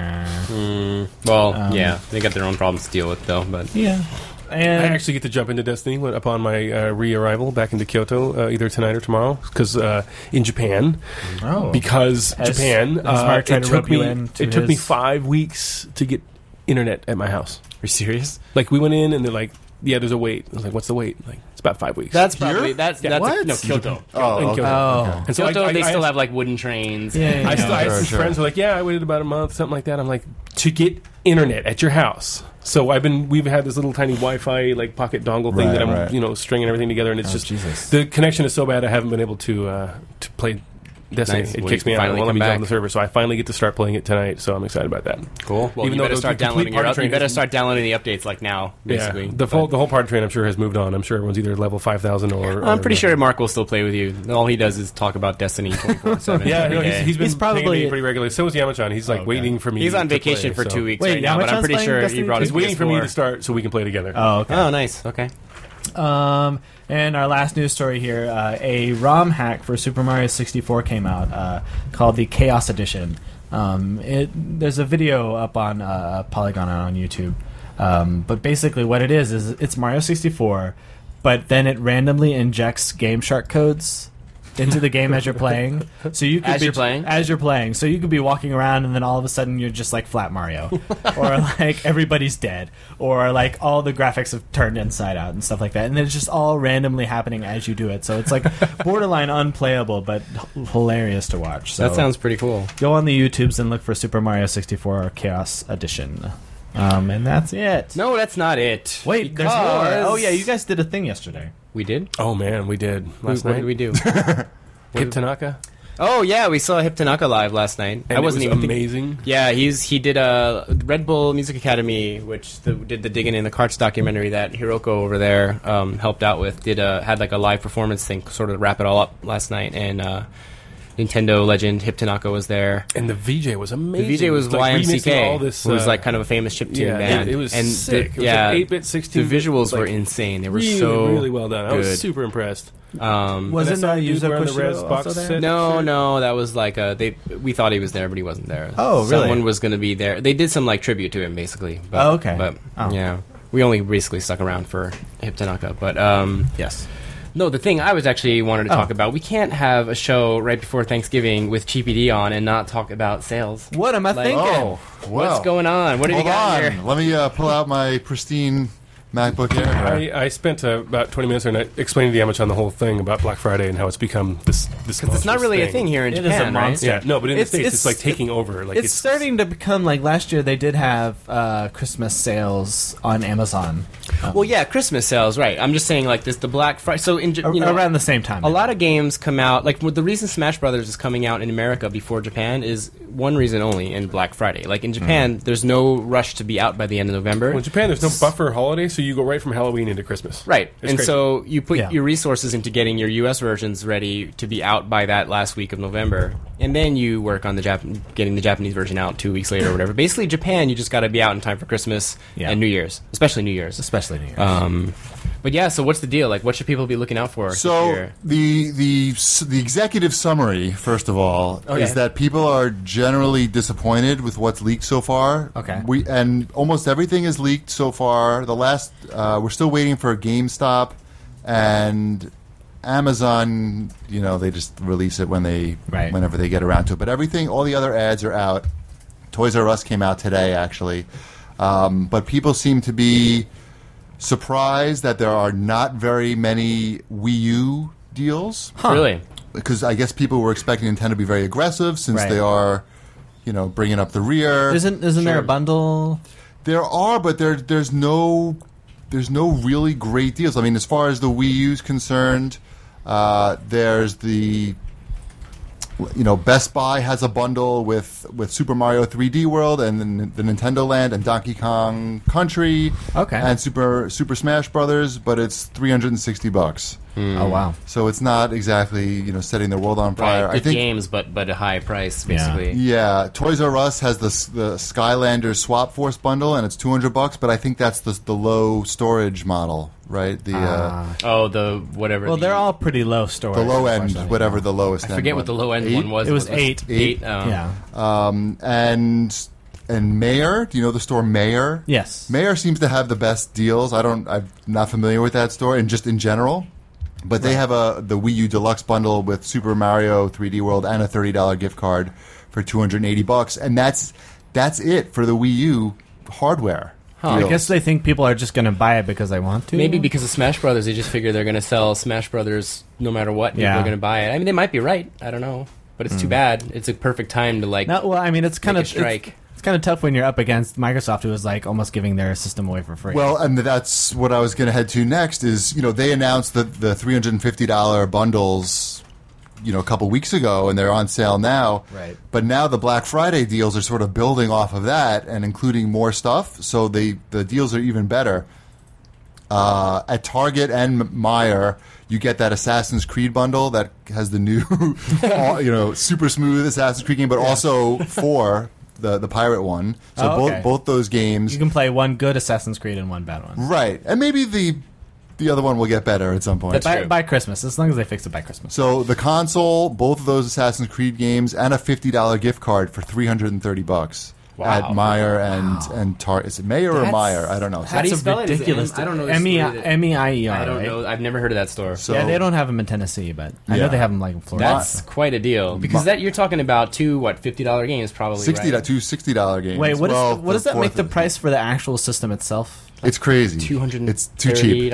Well, yeah, they got their own problems to deal with, though. But yeah. I And actually get to jump into Destiny upon my re-arrival back into Kyoto either tonight or tomorrow because in Japan, because Has- Japan, has Mark tried it to took rope you me into it took me his- 5 weeks to get internet at my house. are you serious? Like we went in and they're like, "Yeah, there's a wait." I was like, "What's the wait?" Like it's about 5 weeks. That's probably that's What? no Kyoto. Oh, in okay. Kyoto. Oh. And so Kyoto, they I still have like wooden trains. Yeah, and, yeah, I still I had Sure, some sure. friends who were like, "Yeah, I waited about a month, something like that." I'm like, "To get internet at your house." So we've had this little tiny Wi-Fi like pocket dongle thing Right, that I'm right. stringing everything together, and it's just Jesus. the connection is so bad I haven't been able to play Destiny. Nice. It Well, kicks you me can out. It finally won't let come me jump back. on the server, so I finally get to start playing it tonight. So I'm excited about that. Cool. Well, Even you though better the start complete downloading party your train you better is- start downloading the updates like now, basically. Yeah, the whole party train I'm sure has moved on. I'm sure everyone's either level 5,000 or. I'm pretty sure Mark will still play with you. All he does is talk about Destiny 24/7. Yeah, every no, day. he's been He's probably- paying me pretty regularly. So is Yamachan. He's like waiting for me. He's on to vacation play, for so. 2 weeks Wait, right now, but I'm Yamachan's pretty playing sure Destiny he brought his He's waiting for me PS4. to start so we can play together. Oh, okay. Oh, nice. Okay. And our last news story here, a ROM hack for Super Mario 64 came out called the Chaos Edition. There's a video up on Polygon on YouTube. But basically what it is it's Mario 64, but then it randomly injects Game Shark codes into the game as you're playing. So you could As you're playing? As you're playing. So you could be walking around and then all of a sudden you're just like Flat Mario. Or like everybody's dead. Or like all the graphics have turned inside out and stuff like that. And it's just all randomly happening as you do it. So it's like borderline unplayable but hilarious to watch. So That sounds pretty cool. go on the YouTubes and look for Super Mario 64 Chaos Edition. And that's it. No, that's not it. Wait, there's more. Because- Oh yeah, you guys did a thing yesterday. We did? Oh man, we did last What night. did we do? Hip Tanaka. Oh, yeah, we saw Hip Tanaka live last night. And I wasn't it even was thinking- amazing. Yeah, he did a Red Bull Music Academy, which did the Digging in the Carts documentary that Hiroko over there helped out with. Had like a live performance thing, sort of wrap it all up last night, and Nintendo legend Hip Tanaka was there. And the VJ was amazing. The VJ was It like remixing YMCK, all this, who was like kind of a famous chiptune yeah, band. it was and sick. It was yeah, like 8-bit, 16 the visuals like, were insane. They were really, so really well done. I was good. super impressed. Wasn't that dude Yuzo wearing the Koshiro Res also box there? set? No, that was like we thought he was there, but he wasn't there. Oh, really? Someone was going to be there. They did some like tribute to him, basically. But, Oh, okay. But Oh. yeah, we only basically stuck around for Hip Tanaka. But Yes. no, the thing I was actually wanted to Oh. talk about. We can't have a show right before Thanksgiving with GPD on and not talk about sales. What am I Like- thinking? Oh, wow. What's going on? What have Hold you got on. here? Let me pull out my pristine MacBook Air. I spent about 20 minutes and explaining to Yamachan the whole thing about Black Friday and how it's become this. Because it's not really a thing here in It is a Japan, right? monster. Yeah, no, but in It's- the States, it's- it's like taking over. Like It's starting to become like last year. They did have Christmas sales on Amazon Well, yeah, Christmas sales, right? I'm just saying, like the Black Friday. So around the same time. a lot of games come out. Like the reason Smash Brothers is coming out in America before Japan is one reason only: in Black Friday. Like in Japan, there's no rush to be out by the end of November. Well, in Japan, there's no buffer holiday, so you go right from Halloween into Christmas. Right, It's and crazy. so you put Yeah. your resources into getting your U.S. versions ready to be out by that last week of November, and then you work on getting the Japanese version out 2 weeks later or whatever. Basically, Japan, you just got to be out in time for Christmas Yeah. and New Year's, especially New Year's. especially New Year's. But yeah, so what's the deal? Like, what should people be looking out for? this So year? the executive summary, first of all, Okay. is that people are generally disappointed with what's leaked so far. Okay. And almost everything is leaked so far. The last we're still waiting for GameStop and Amazon. You know, they just release it whenever they get around to it. But everything, all the other ads are out. Toys R Us came out today, actually. But people seem to be surprised that there are not very many Wii U deals. Really? Because I guess people were expecting Nintendo to be very aggressive since Right. they are, bringing up the rear. Isn't there a bundle? There are, but there's no really great deals. I mean, as far as the Wii U's concerned, there's the Best Buy has a bundle with Super Mario 3D World and the Nintendo Land and Donkey Kong Country, Okay. and Super Smash Brothers, but it's $360. Oh wow. So it's not exactly setting the world on fire. Right, I think games, but a high price, basically. Yeah, Toys R Us has the Skylanders Swap Force bundle, and it's $200. But I think that's the low storage model, right? The whatever. Well, they're all pretty low storage. The low end, unfortunately. whatever the lowest. I end forget one. what the low end 8? one was. It was 8. 8. Yeah. And Mayer, do you know the store Mayer? Yes. Mayer seems to have the best deals. I'm not familiar with that store, and just in general. But they have the Wii U Deluxe bundle with Super Mario 3D World and a $30 gift card for $280, and that's it for the Wii U hardware. I guess they think people are just going to buy it because they want to. Maybe because of Smash Brothers, they just figure they're going to sell Smash Brothers no matter what. People are going to buy it. I mean, they might be right. I don't know, but it's too bad. It's a perfect time to it's kind of strike. It's kind of tough when you're up against Microsoft, who is like almost giving their system away for free. Well, and that's what I was going to head to next. Is they announced the $350 bundles, a couple weeks ago, and they're on sale now. Right. But now the Black Friday deals are sort of building off of that and including more stuff. So the deals are even better. At Target and Meijer, you get that Assassin's Creed bundle that has the new, super smooth Assassin's Creed game, but also 4. The pirate one. So both those games. You can play one good Assassin's Creed and one bad one. Right. And maybe the other one will get better at some point. By Christmas, as long as they fix it by Christmas. So the console, both of those Assassin's Creed games, and a $50 gift card for $330 at Meijer and Target. Is it Mayer or Meijer? I don't know. How do you That's spell it? ridiculous. I don't know. MEIER. I don't know. I've never heard of that store. So, Yeah, they don't have them in Tennessee, but I know they have them like in Florida. That's quite a deal because you're talking about two $50 games probably. two right? $60 games. Wait, what does that make the fourth- price for the actual system itself? It's crazy. It's too cheap.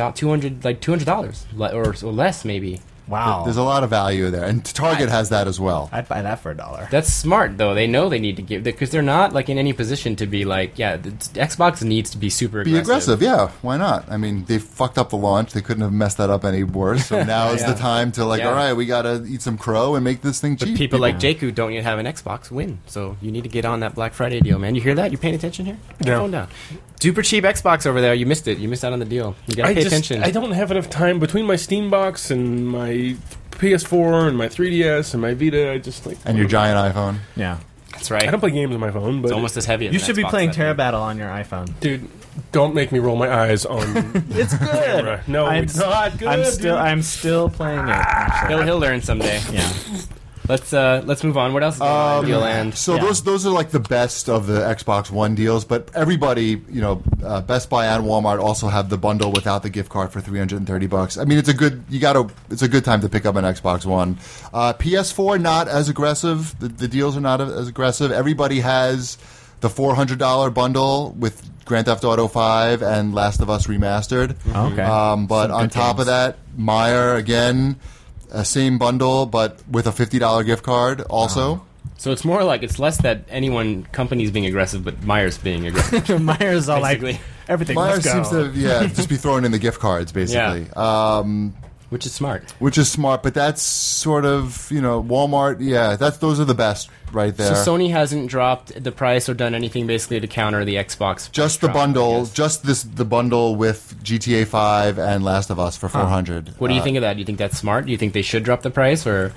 $200 or less maybe. Wow. There's a lot of value there, and Target has that as well. I'd buy that for $1. That's smart though. They know they need to give because they're not like in any position to be like, the Xbox needs to be super aggressive. Be aggressive, yeah. Why not? I mean, they fucked up the launch. They couldn't have messed that up any worse. So now is the time to all right, we got to eat some crow and make this thing cheap. But people like Jakku don't yet have an Xbox win, so you need to get on that Black Friday deal, man. You hear that? You paying attention here? Yeah. Calm down. Super cheap Xbox over there. You missed it. You missed out on the deal. You gotta pay attention. I don't have enough time between my Steam box and my PS4 and my 3DS and my Vita. I just like and your giant iPhone. Yeah. That's right. I don't play games on my phone, but It's almost as heavy as You an should be Xbox, playing that thing. TerraBattle on your iPhone. dude, don't make me roll my eyes on. It's good. camera. No, it's not good. I'm still playing it. Actually. He'll learn someday. Yeah. Let's move on. What else is going on in deal land? So those are like the best of the Xbox One deals, but everybody, Best Buy and Walmart also have the bundle without the gift card for $330. I mean, it's a good time to pick up an Xbox One. PS4 not as aggressive. The deals are not as aggressive. Everybody has the $400 bundle with Grand Theft Auto 5 and Last of Us Remastered. Okay. But on top of that, Meijer again. Same bundle, but with a $50 gift card also. So it's more like it's less that company's being aggressive, but Meyer's being aggressive. Myers all Basically. like everything. Meijer Let's go. seems to just be throwing in the gift cards, basically. Which is smart. Which is smart, but that's sort of, Walmart, those are the best right there. So Sony hasn't dropped the price or done anything basically to counter the Xbox. just the drop, I bundle, guess. the bundle with GTA 5 and Last of Us for $400. What do you think of that? Do you think that's smart? Do you think they should drop the price or?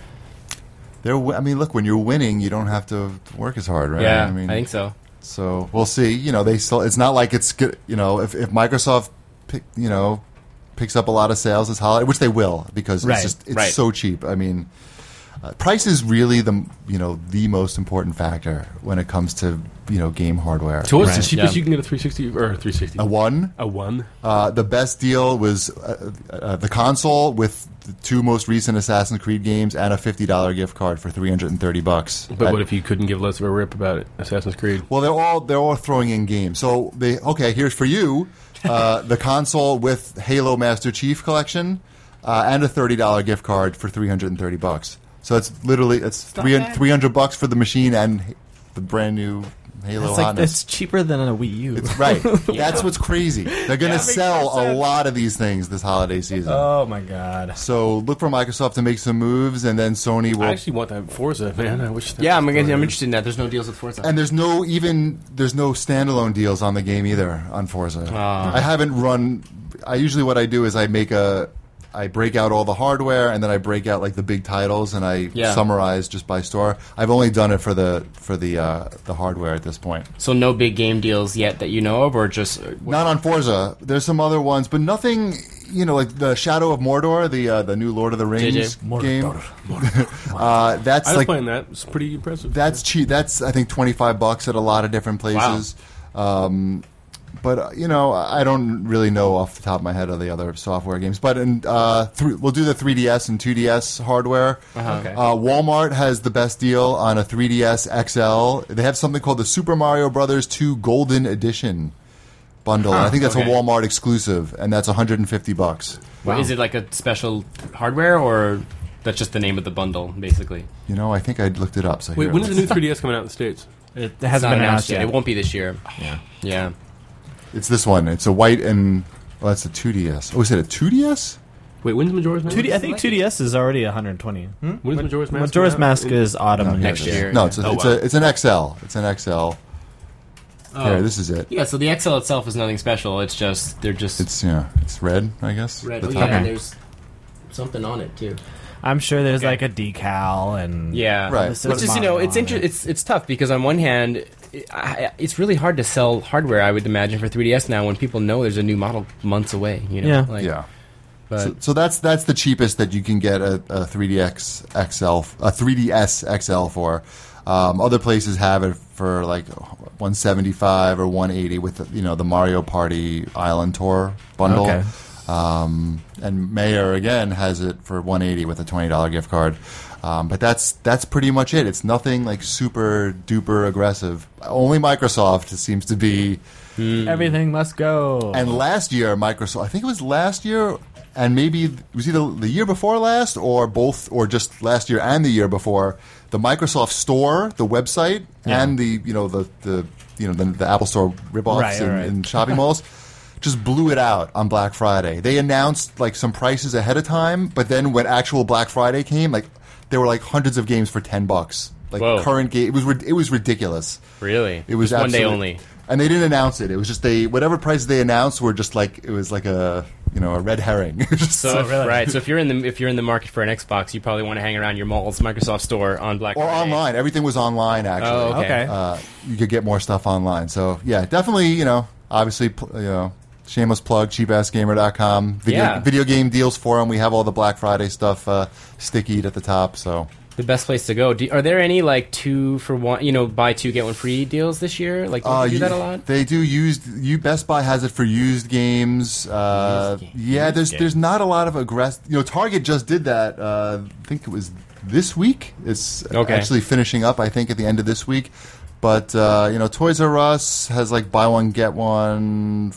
Look, when you're winning, you don't have to work as hard, right? Yeah, I think so. So we'll see. They still. It's not like it's good. If Microsoft, picks up a lot of sales this holiday, which they will, because it's so cheap. I mean, price is really the most important factor when it comes to game hardware. So what's the cheapest you can get a 360 or 360? A one. A one. The best deal was the console with the two most recent Assassin's Creed games and a $50 gift card for $330. But what if you couldn't give less of a rip about it? Assassin's Creed. Well, they're all throwing in games. So here's for you the console with Halo Master Chief Collection and a $30 gift card for $330. So it's literally $300 for the machine and the brand new Halo hotness. It's cheaper than a Wii U. Right. That's what's crazy. They're going to sell a lot of these things this holiday season. Oh my god. So look for Microsoft to make some moves, and then Sony will. I actually want that Forza, man. I wish. Yeah, I'm interested in that. There's no deals with Forza. And there's no standalone deals on the game either on Forza. I haven't run. Usually what I do is I make a I break out all the hardware, and then I break out like the big titles, and I summarize just by store. I've only done it for the hardware at this point. So no big game deals yet that you know of, or just Not on Forza. There's some other ones, but nothing. Like the Shadow of Mordor, the new Lord of the Rings game. That's I was like playing that. It's pretty impressive. that's cheap. That's I think $25 at a lot of different places. Wow. But I don't really know off the top of my head of the other software games. But we'll do the 3DS and 2DS hardware. Okay. Walmart has the best deal on a 3DS XL. They have something called the Super Mario Brothers 2 Golden Edition bundle. And I think that's a Walmart exclusive, and that's $150. Wow. Is it like a special hardware, or that's just the name of the bundle, basically? I think I looked it up. So Wait, when is the new 3DS coming out in the States? It It's hasn't not been announced yet. It won't be this year. Yeah. It's this one. It's a white and that's a 2DS. Oh, is it a 2DS? Wait, when's Majora's Mask? I think 2DS is already 120. When is Majora's Mask? Majora's Mask is autumn No, next year. No, it's an XL. It's an XL. Here, this is it. Yeah, so the XL itself is nothing special. It's just It's red, I guess. red. The Oh, top. yeah, and there's something on it too. I'm sure there's like a decal and Yeah, Right. It's just it's tough because on one hand, it's really hard to sell hardware. I would imagine for 3DS now when people know there's a new model months away. Yeah. Yeah. But So that's the cheapest that you can get a 3DS XL for. Other places have it for like 175 or 180 with the Mario Party Island Tour bundle. Okay. And Mayor again has it for 180 with a $20 gift card. But that's pretty much it. It's nothing like super duper aggressive. Only Microsoft seems to be. everything must go. And last year, Microsoft, I think it was last year, and maybe it was either the year before last or both, or just last year and the year before. The Microsoft Store, the website, and the Apple Store ripoffs in shopping malls. Just blew it out on Black Friday. They announced like some prices ahead of time, but then when actual Black Friday came, like there were like hundreds of games for $10. Like Whoa. current game, it was ridiculous. really, It was just one day absolutely- only. and they didn't announce it. It was just whatever prices they announced were just like it was like a red herring. So right, so if you're in the market for an Xbox, you probably want to hang around your mall's Microsoft Store on Black or Friday. online. Everything was online actually. Oh, okay. You could get more stuff online. So yeah, definitely. Obviously, shameless plug, cheapassgamer.com. Video game deals forum. We have all the Black Friday stuff stickied at the top. So The best place to go. Are there any like 2 for 1, buy 2 get 1 free deals this year? Like do they do that a lot? They do Best Buy has it for used games. There's not a lot of aggressive. Target just did that. I think it was this week. It's actually finishing up. I think at the end of this week. But Toys R Us has like buy one get one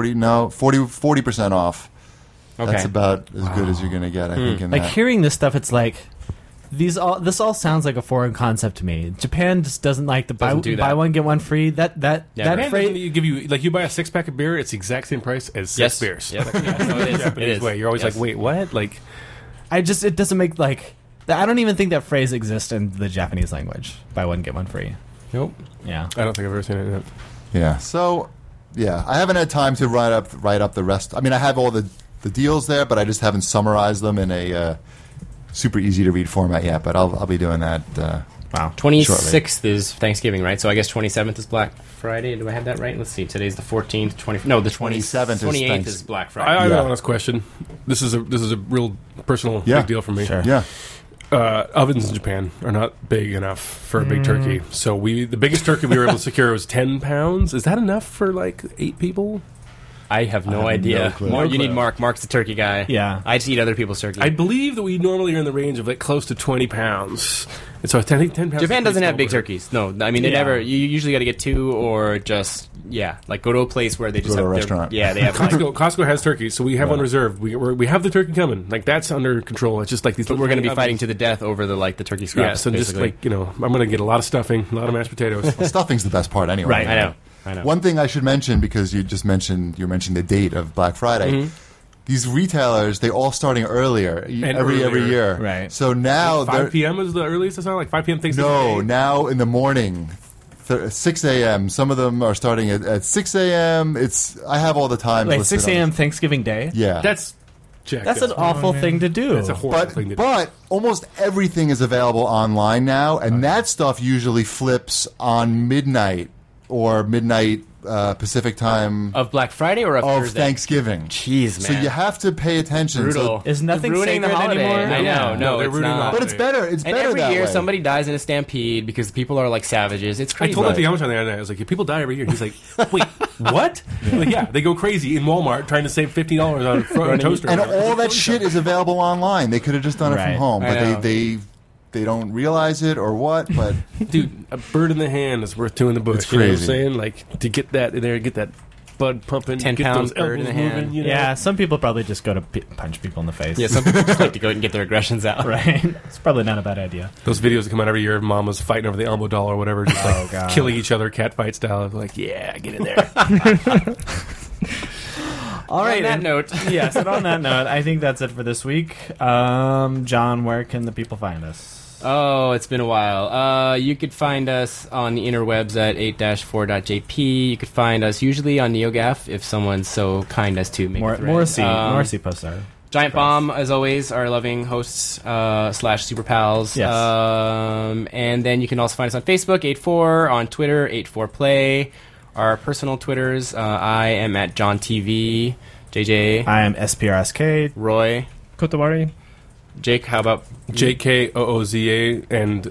40% off. Okay. That's about as good as you're going to get, I think. In like that. hearing this stuff, it's like this all sounds like a foreign concept to me. Japan just doesn't like the Doesn't do that. buy one get one free. That Japan phrase. doesn't give you you buy a 6-pack of beer, it's the exact same price as 6 beers. Yep. Yeah, so it is. Japanese way. You're always like, wait, what? Like, It doesn't make like. I don't even think that phrase exists in the Japanese language. Buy one get one free. Nope. Yeah. I don't think I've ever seen it yet. Yeah. So, I haven't had time to write up the rest. I mean, I have all the deals there, but I just haven't summarized them in a super easy to read format yet. But I'll be doing that. Wow. 26th is Thanksgiving, right? So I guess 27th is Black Friday. Do I have that right? Let's see. Today's the 14th. No, the 27th is 28th is Black I Friday. have Yeah. an honest question. This is a real personal Yeah. big deal for me. Sure. Yeah. Ovens in Japan are not big enough for a big turkey. So the biggest turkey we were able to secure was 10 pounds. Is that enough for like 8 people? I have no idea. no clue. You need Mark. Mark's the turkey guy. Yeah. I just eat other people's turkey. I believe that we normally are in the range of like close to 20 pounds. And so I think 10 pounds. Japan is doesn't pretty have big small. turkeys. No, I mean they Yeah. never. You usually got to get 2 or just go to a place where they just Go to have a their- restaurant. Yeah, they have. Like, Costco has turkeys, so we have one reserved. We have the turkey coming. Like that's under control. It's just like these. but we're going to be ovens. fighting to the death over the turkey scraps. Yeah, so just basically. I'm going to get a lot of stuffing, a lot of mashed potatoes. Stuffing's the best part anyway. Right. I know. One thing I should mention, because you mentioned the date of Black Friday. Mm-hmm. These retailers, they all starting earlier every earlier. year. Right. So now 5 p.m. is the earliest it's on, like 5 p.m. Thanksgiving no, Day? now in the morning, 6 a.m. Some of them are starting at 6 a.m. I have all the times. Wait, listed 6 on a.m. this. Thanksgiving Day? Yeah. That's jacked That's an up. awful thing to do. That's a horrible thing to do. But almost everything is available online now, and that stuff usually flips on midnight or midnight Pacific time Of Black Friday or of of Thursday? Thanksgiving. Jeez, So man. you have to pay attention. Brutal. So, Is nothing ruining the sacred holiday. anymore? I know. Yeah. No, they're it's ruining the not. but it's better. It's And better every that year way. somebody dies in a stampede because people are like savages. It's I crazy. told that to Yamacha the other night. I was like, "Yeah, people die every year." He's like, "Wait, what?" I'm like, yeah, they go crazy in Walmart trying to save $50 on a toaster. And all that shit is available online. They could have just done it Right. from home, I know. but they don't realize it or what. But Dude, a bird in the hand is worth two in the bush. It's You know what I'm crazy. saying? Like, to get that in there, get that blood pumping, 10 get pounds those bird in elbows the hand. moving, you know? Yeah, some people probably just go to punch people in the face. Yeah, some people just like to go and get their aggressions out. Right? It's probably not a bad idea. Those videos that come out every year of mamas fighting over the elbow doll or whatever, just like God. killing each other cat fight style. Like, yeah, get in there. All right. On that and- note, yes, and on that note, I think that's it for this week. John, where can the people find us? oh, it's been a while. You could find us on the interwebs at 8-4.jp. You could find us usually on NeoGAF if someone's so kind as to make a thread. Morrissey posts are. Giant Bomb, as always, our loving hosts / Super Pals. Yes. And then you can also find us on Facebook, 84, on Twitter, 84play. Our personal Twitters, I am at John TV, JJ, I am SPRSK. Roy, Kotowari. Jake. How about JKOOZA and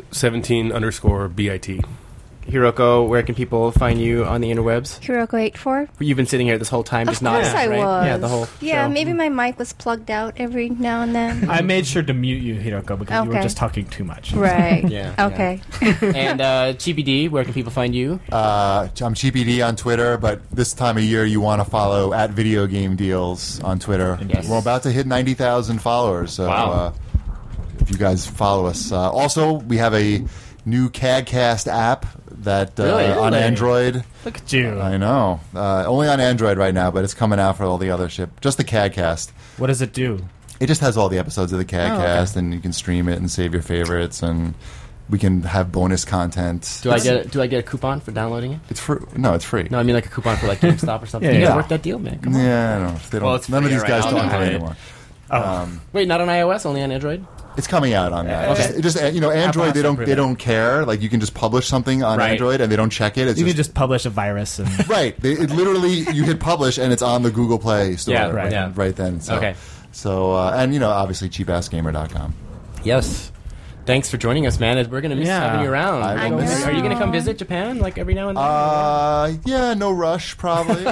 17_BIT. Hiroko? Where can people find you on the interwebs? Hiroko84. You've been sitting here this whole time, Of just nodding, course I right? was. Yeah, the whole Yeah, show. maybe my mic was plugged out every now and then. I made sure to mute you, Hiroko, because you were Okay. just talking too much. Right. Yeah, Okay. And GBD, where can people find you? I'm CheapyD on Twitter, but this time of year you want to follow at Video Game Deals on Twitter. Yes. We're about to hit 90,000 followers, so Wow. if you guys follow us. Also, we have a new CADcast app that Really? on Android. Look at you. I know. Only on Android right now, but it's coming out for all the other shit. Just the CADcast. What does it do? It just has all the episodes of the CADcast, okay. and you can stream it and save your favorites, and we can have bonus content. Do I get a coupon for downloading it? It's free. No, it's free. No, I mean like a coupon for like GameStop or something. Yeah, You gotta yeah. work that deal, man. Come on. Yeah, I don't know. They don't, Well, it's none of free, these all guys right. don't I'll have do it it. anymore. Wait, not on iOS, only on Android? It's coming out on that. Okay. It just Android. They don't care. Like you can just publish something on Right. Android and they don't check it. It's You can just publish a virus and right. It literally you hit publish and it's on the Google Play store. Yeah, right. Yeah. Right then. So, Okay. So and obviously cheapassgamer.com. Yes. Thanks for joining us, man. We're gonna miss Yeah. having you around. I will miss Are you gonna you. come visit Japan like every now and then? Yeah, no rush probably.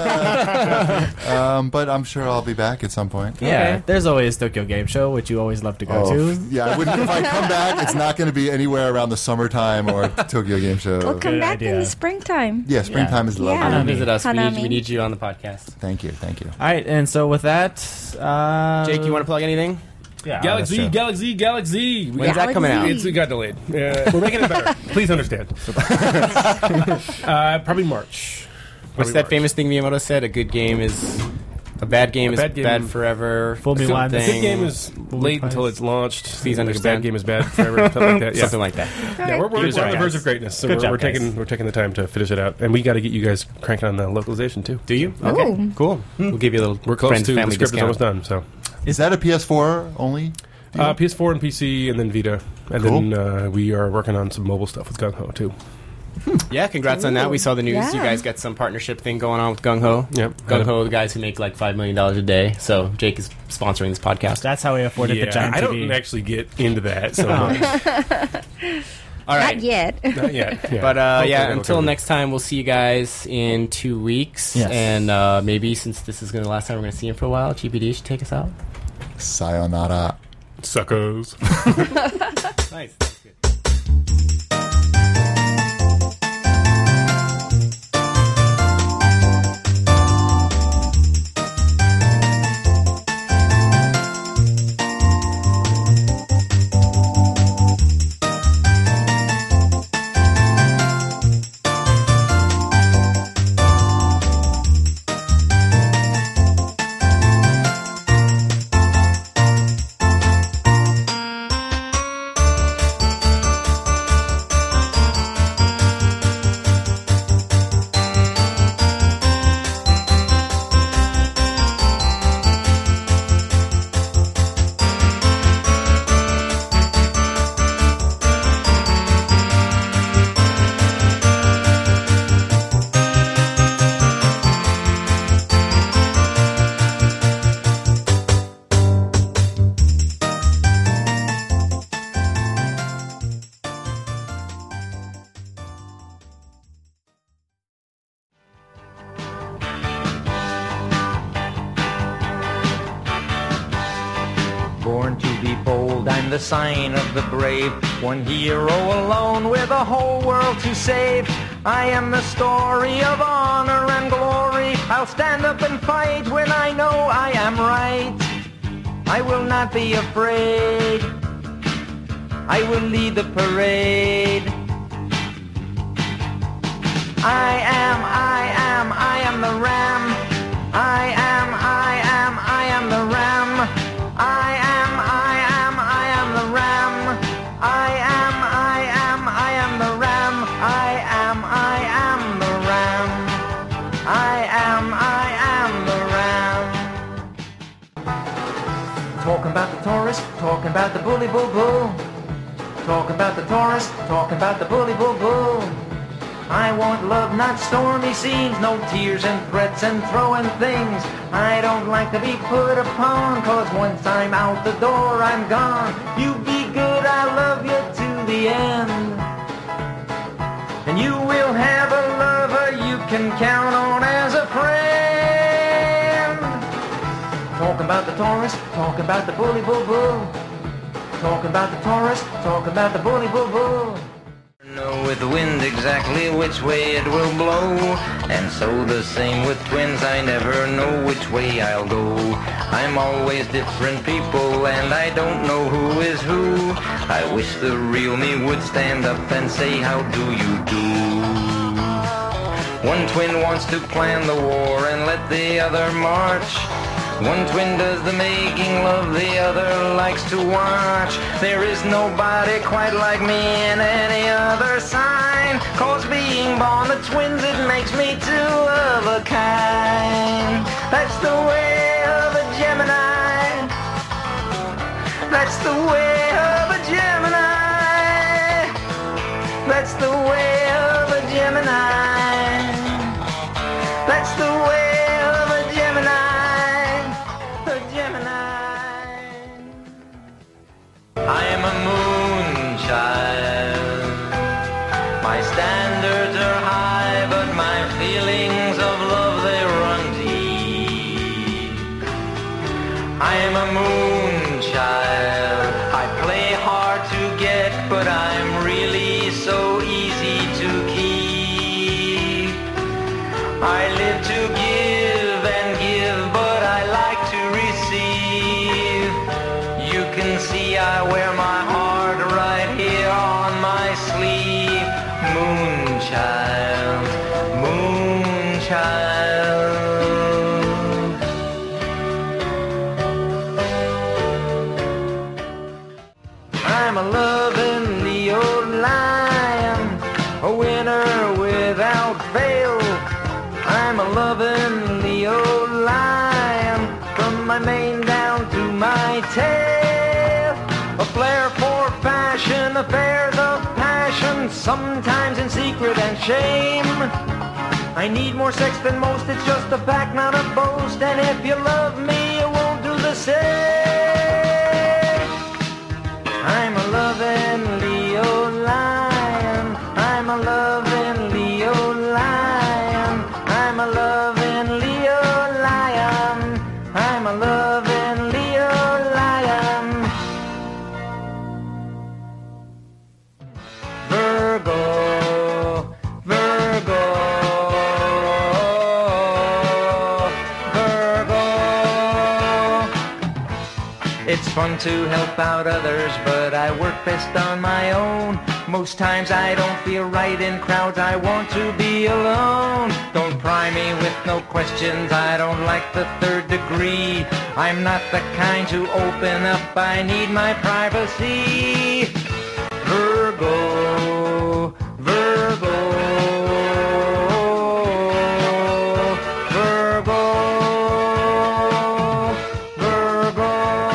But I'm sure I'll be back at some point. yeah. Okay. There's always Tokyo Game Show, which you always love to go Oh, to. yeah, I wouldn't. If I come back, it's not going to be anywhere around the summertime or Tokyo Game Show. We'll come Good back in idea. the springtime. Yeah, springtime is lovely. Yeah. Come visit us. Hanami. We need you on the podcast. Thank you. All right, and so with that, Jake, you want to plug anything? yeah, Galaxy, that's true. Galaxy. When's that coming out? Galaxy. It got delayed. We're making it better. Please understand. Probably March. What's Probably that March. famous thing Miyamoto said? A good game is a bad game is bad game- bad forever. Fool me once. A Something. good game is late twice. until it's launched. Please Like understand. a bad game is bad forever. Something like that. Yeah. Something like that. Yeah, we're He was on right, the verge guys. of greatness, so Good we're, job, we're guys. taking the time to finish it out, and we got to get you guys cranking on the localization too. Do you? Okay. Ooh. Cool. We'll give you a little We're close friend to the family script is discount. almost done. So Is that a PS4 only? PS4 and PC, and then Vita, and Cool. then we are working on some mobile stuff with Gung Ho too. Yeah, congrats on that. We saw the news. Yeah. You guys got some partnership thing going on with Gung Ho. Yep. Gung Ho, the guys who make like $5 million a day. So Jake is sponsoring this podcast. That's how we afforded the giant I TV. don't actually get into that so much. All right. Not yet. Not yet. Yeah. But Hopefully yeah, that'll until come. next time, we'll see you guys in 2 weeks. Yes. And maybe since this is going to the last time we're going to see him for a while, GPD should take us out. Sayonara. Suckers. Nice. bold, I'm the sign of the brave. One hero alone with a whole world to save. I am the story of honor and glory. I'll stand up and fight when I know I am right. I will not be afraid. I will lead the parade. I am the ram. I am the ram. I am the ram. I am the ram. I am the ram. I am the ram. Talking about the Taurus, talking about the bully bull bull. Talking about the Taurus, talking about the bully bull bull. I want love, not stormy scenes, no tears and threats and throwing things. I don't like to be put upon, cause once I'm out the door, I'm gone. You be good, I love you to the end. And you will have a lover you can count on as a friend. Talking about the Taurus, talking about the bully bull bull. Talking about the Taurus, talking about the bully bull bull. Know with the wind exactly which way it will blow. And so the same with twins, I never know which way I'll go. I'm always different people and I don't know who is who. I wish the real me would stand up and say, how do you do? One twin wants to plan the war and let the other march. One twin does the making love, the other likes to watch. There is nobody quite like me in any other sign. Cause being born the twins, it makes me two of a kind. That's the way of a Gemini. That's the way of a Gemini. That's the way of a Gemini. That's the way of a Gemini. I am a moon child. My standards are high, but my feelings of love, they run deep. I am a moon child. I play hard to get, but I'm really so easy to keep. I live to give and give, but I like to receive. You can see I wear my heart right here on my sleeve. Moon child, moon child. I'm a loving Leo lion, a winner without fail. I'm a loving Leo lion, from my mane down to my tail. A flair for fashion, affairs of passion, sometimes in secret and shame. I need more sex than most, it's just a fact, not a boast. And if you love me, you won't do the same. I'm a loving Leo lion. I'm a loving Leo lion. I'm a loving Leo lion. I'm a loving Leo lion. Virgo, Virgo, Virgo. It's fun to help out others, but I work best on my own. Most times I don't feel right in crowds, I want to be alone. Don't pry me with no questions, I don't like the third degree. I'm not the kind to open up, I need my privacy. Virgo, Virgo, Virgo, Virgo.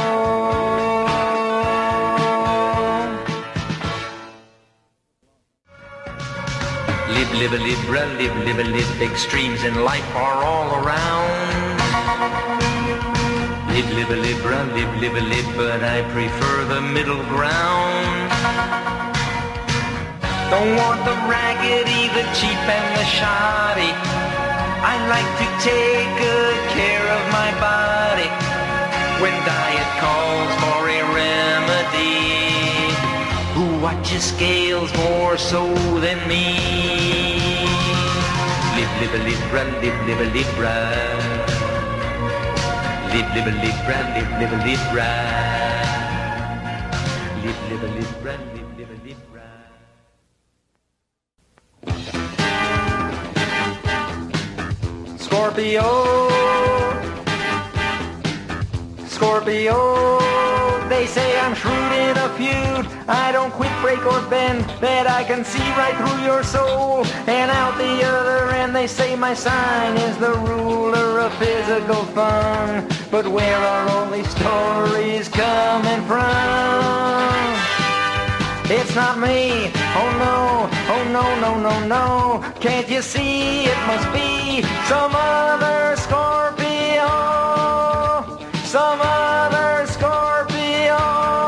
Live a Libra, live a live. Extremes in life are all around. Live a Libra, live a live, but I prefer the middle ground. Don't want the raggedy, the cheap and the shoddy. I like to take good care of my body. when diet calls for a remedy. Who watches scales more so than me? Live, live, a libra, live, live, a libra. Live, live, a libra, live, live, a libra. Live, live, a libra, live, live, a libra. Scorpio, Scorpio, they say I'm shrewd in a feud. I don't quit, break, or bend, that I can see right through your soul. And out the other end they say my sign is the ruler of physical fun. But where are all these stories coming from? It's not me, oh no, oh no, no, no, no. Can't you see it must be some other Scorpio, some other Scorpio.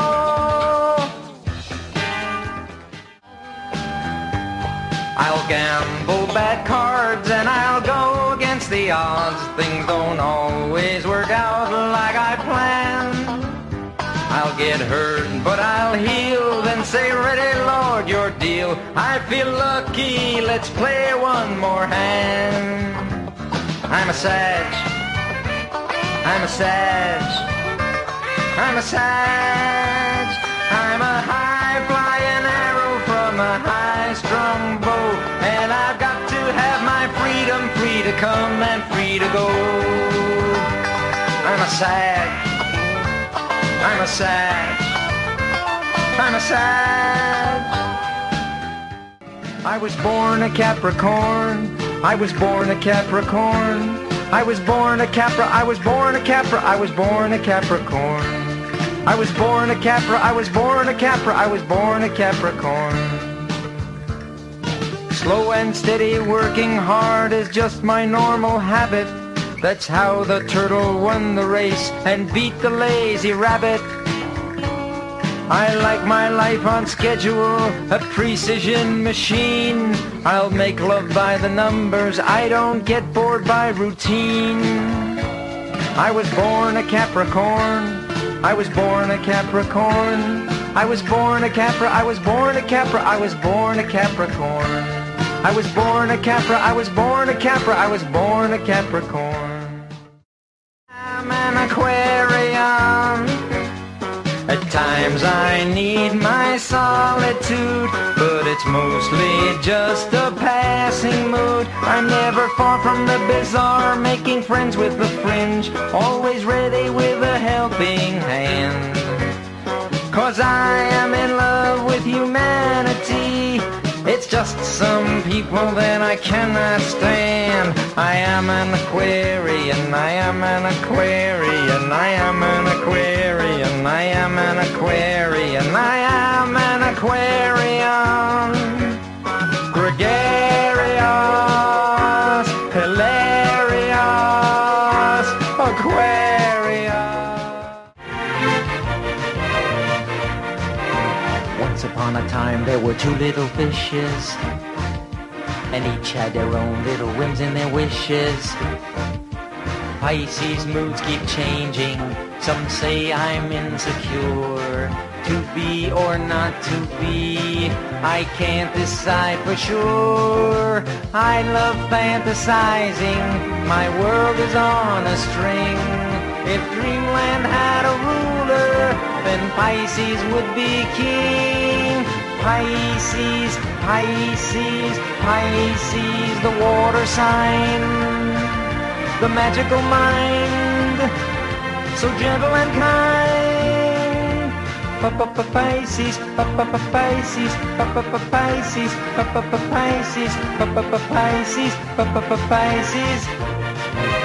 I'll gamble bad cards and I'll go against the odds. Things don't always work out like I planned. I'll get hurt, but I'll heal, then say, ready, Lord, your deal. I feel lucky, let's play one more hand. I'm a Sag, I'm a Sag, I'm a Sag. I'm a high-flying arrow from a high-strung bow, and I've got to have my freedom, free to come and free to go. I'm a Sag, I'm a Sag, I'm a Sag. I was born a Capricorn, I was born a Capricorn, I was born a Capra, I was born a Capra, I was born a Capricorn. I was born a Capra, I was born a Capra, I was born a Capricorn. Slow and steady, working hard is just my normal habit. That's how the turtle won the race and beat the lazy rabbit. I like my life on schedule, a precision machine. I'll make love by the numbers, I don't get bored by routine. I was born a Capricorn, I was born a Capricorn. I was born a Capra, I was born a Capra, I was born a Capricorn. I was born a Capra, I was born a Capra, I was born a Capricorn. I'm an Aquarian. At times I need my solitude, but it's mostly just a passing mood. I'm never far from the bizarre, making friends with the fringe, always ready with a helping hand. 'Cause I am in love with humanity. It's just some people that I cannot stand. I am an Aquarian, I am an Aquarian, I am an Aquarian, I am an Aquarian, I am an Aquarian. Gregarious, hilarious, Aquarius. Once upon a time there were two little fishes, and each had their own little whims and their wishes. Pisces moods keep changing, some say I'm insecure. To be or not to be, I can't decide for sure. I love fantasizing, my world is on a string. If Dreamland had a ruler, then Pisces would be king. Pisces, Pisces, Pisces, the water sign, the magical mind, so gentle and kind. Pisces, Pisces, Pisces, Pisces, Pisces, Pisces.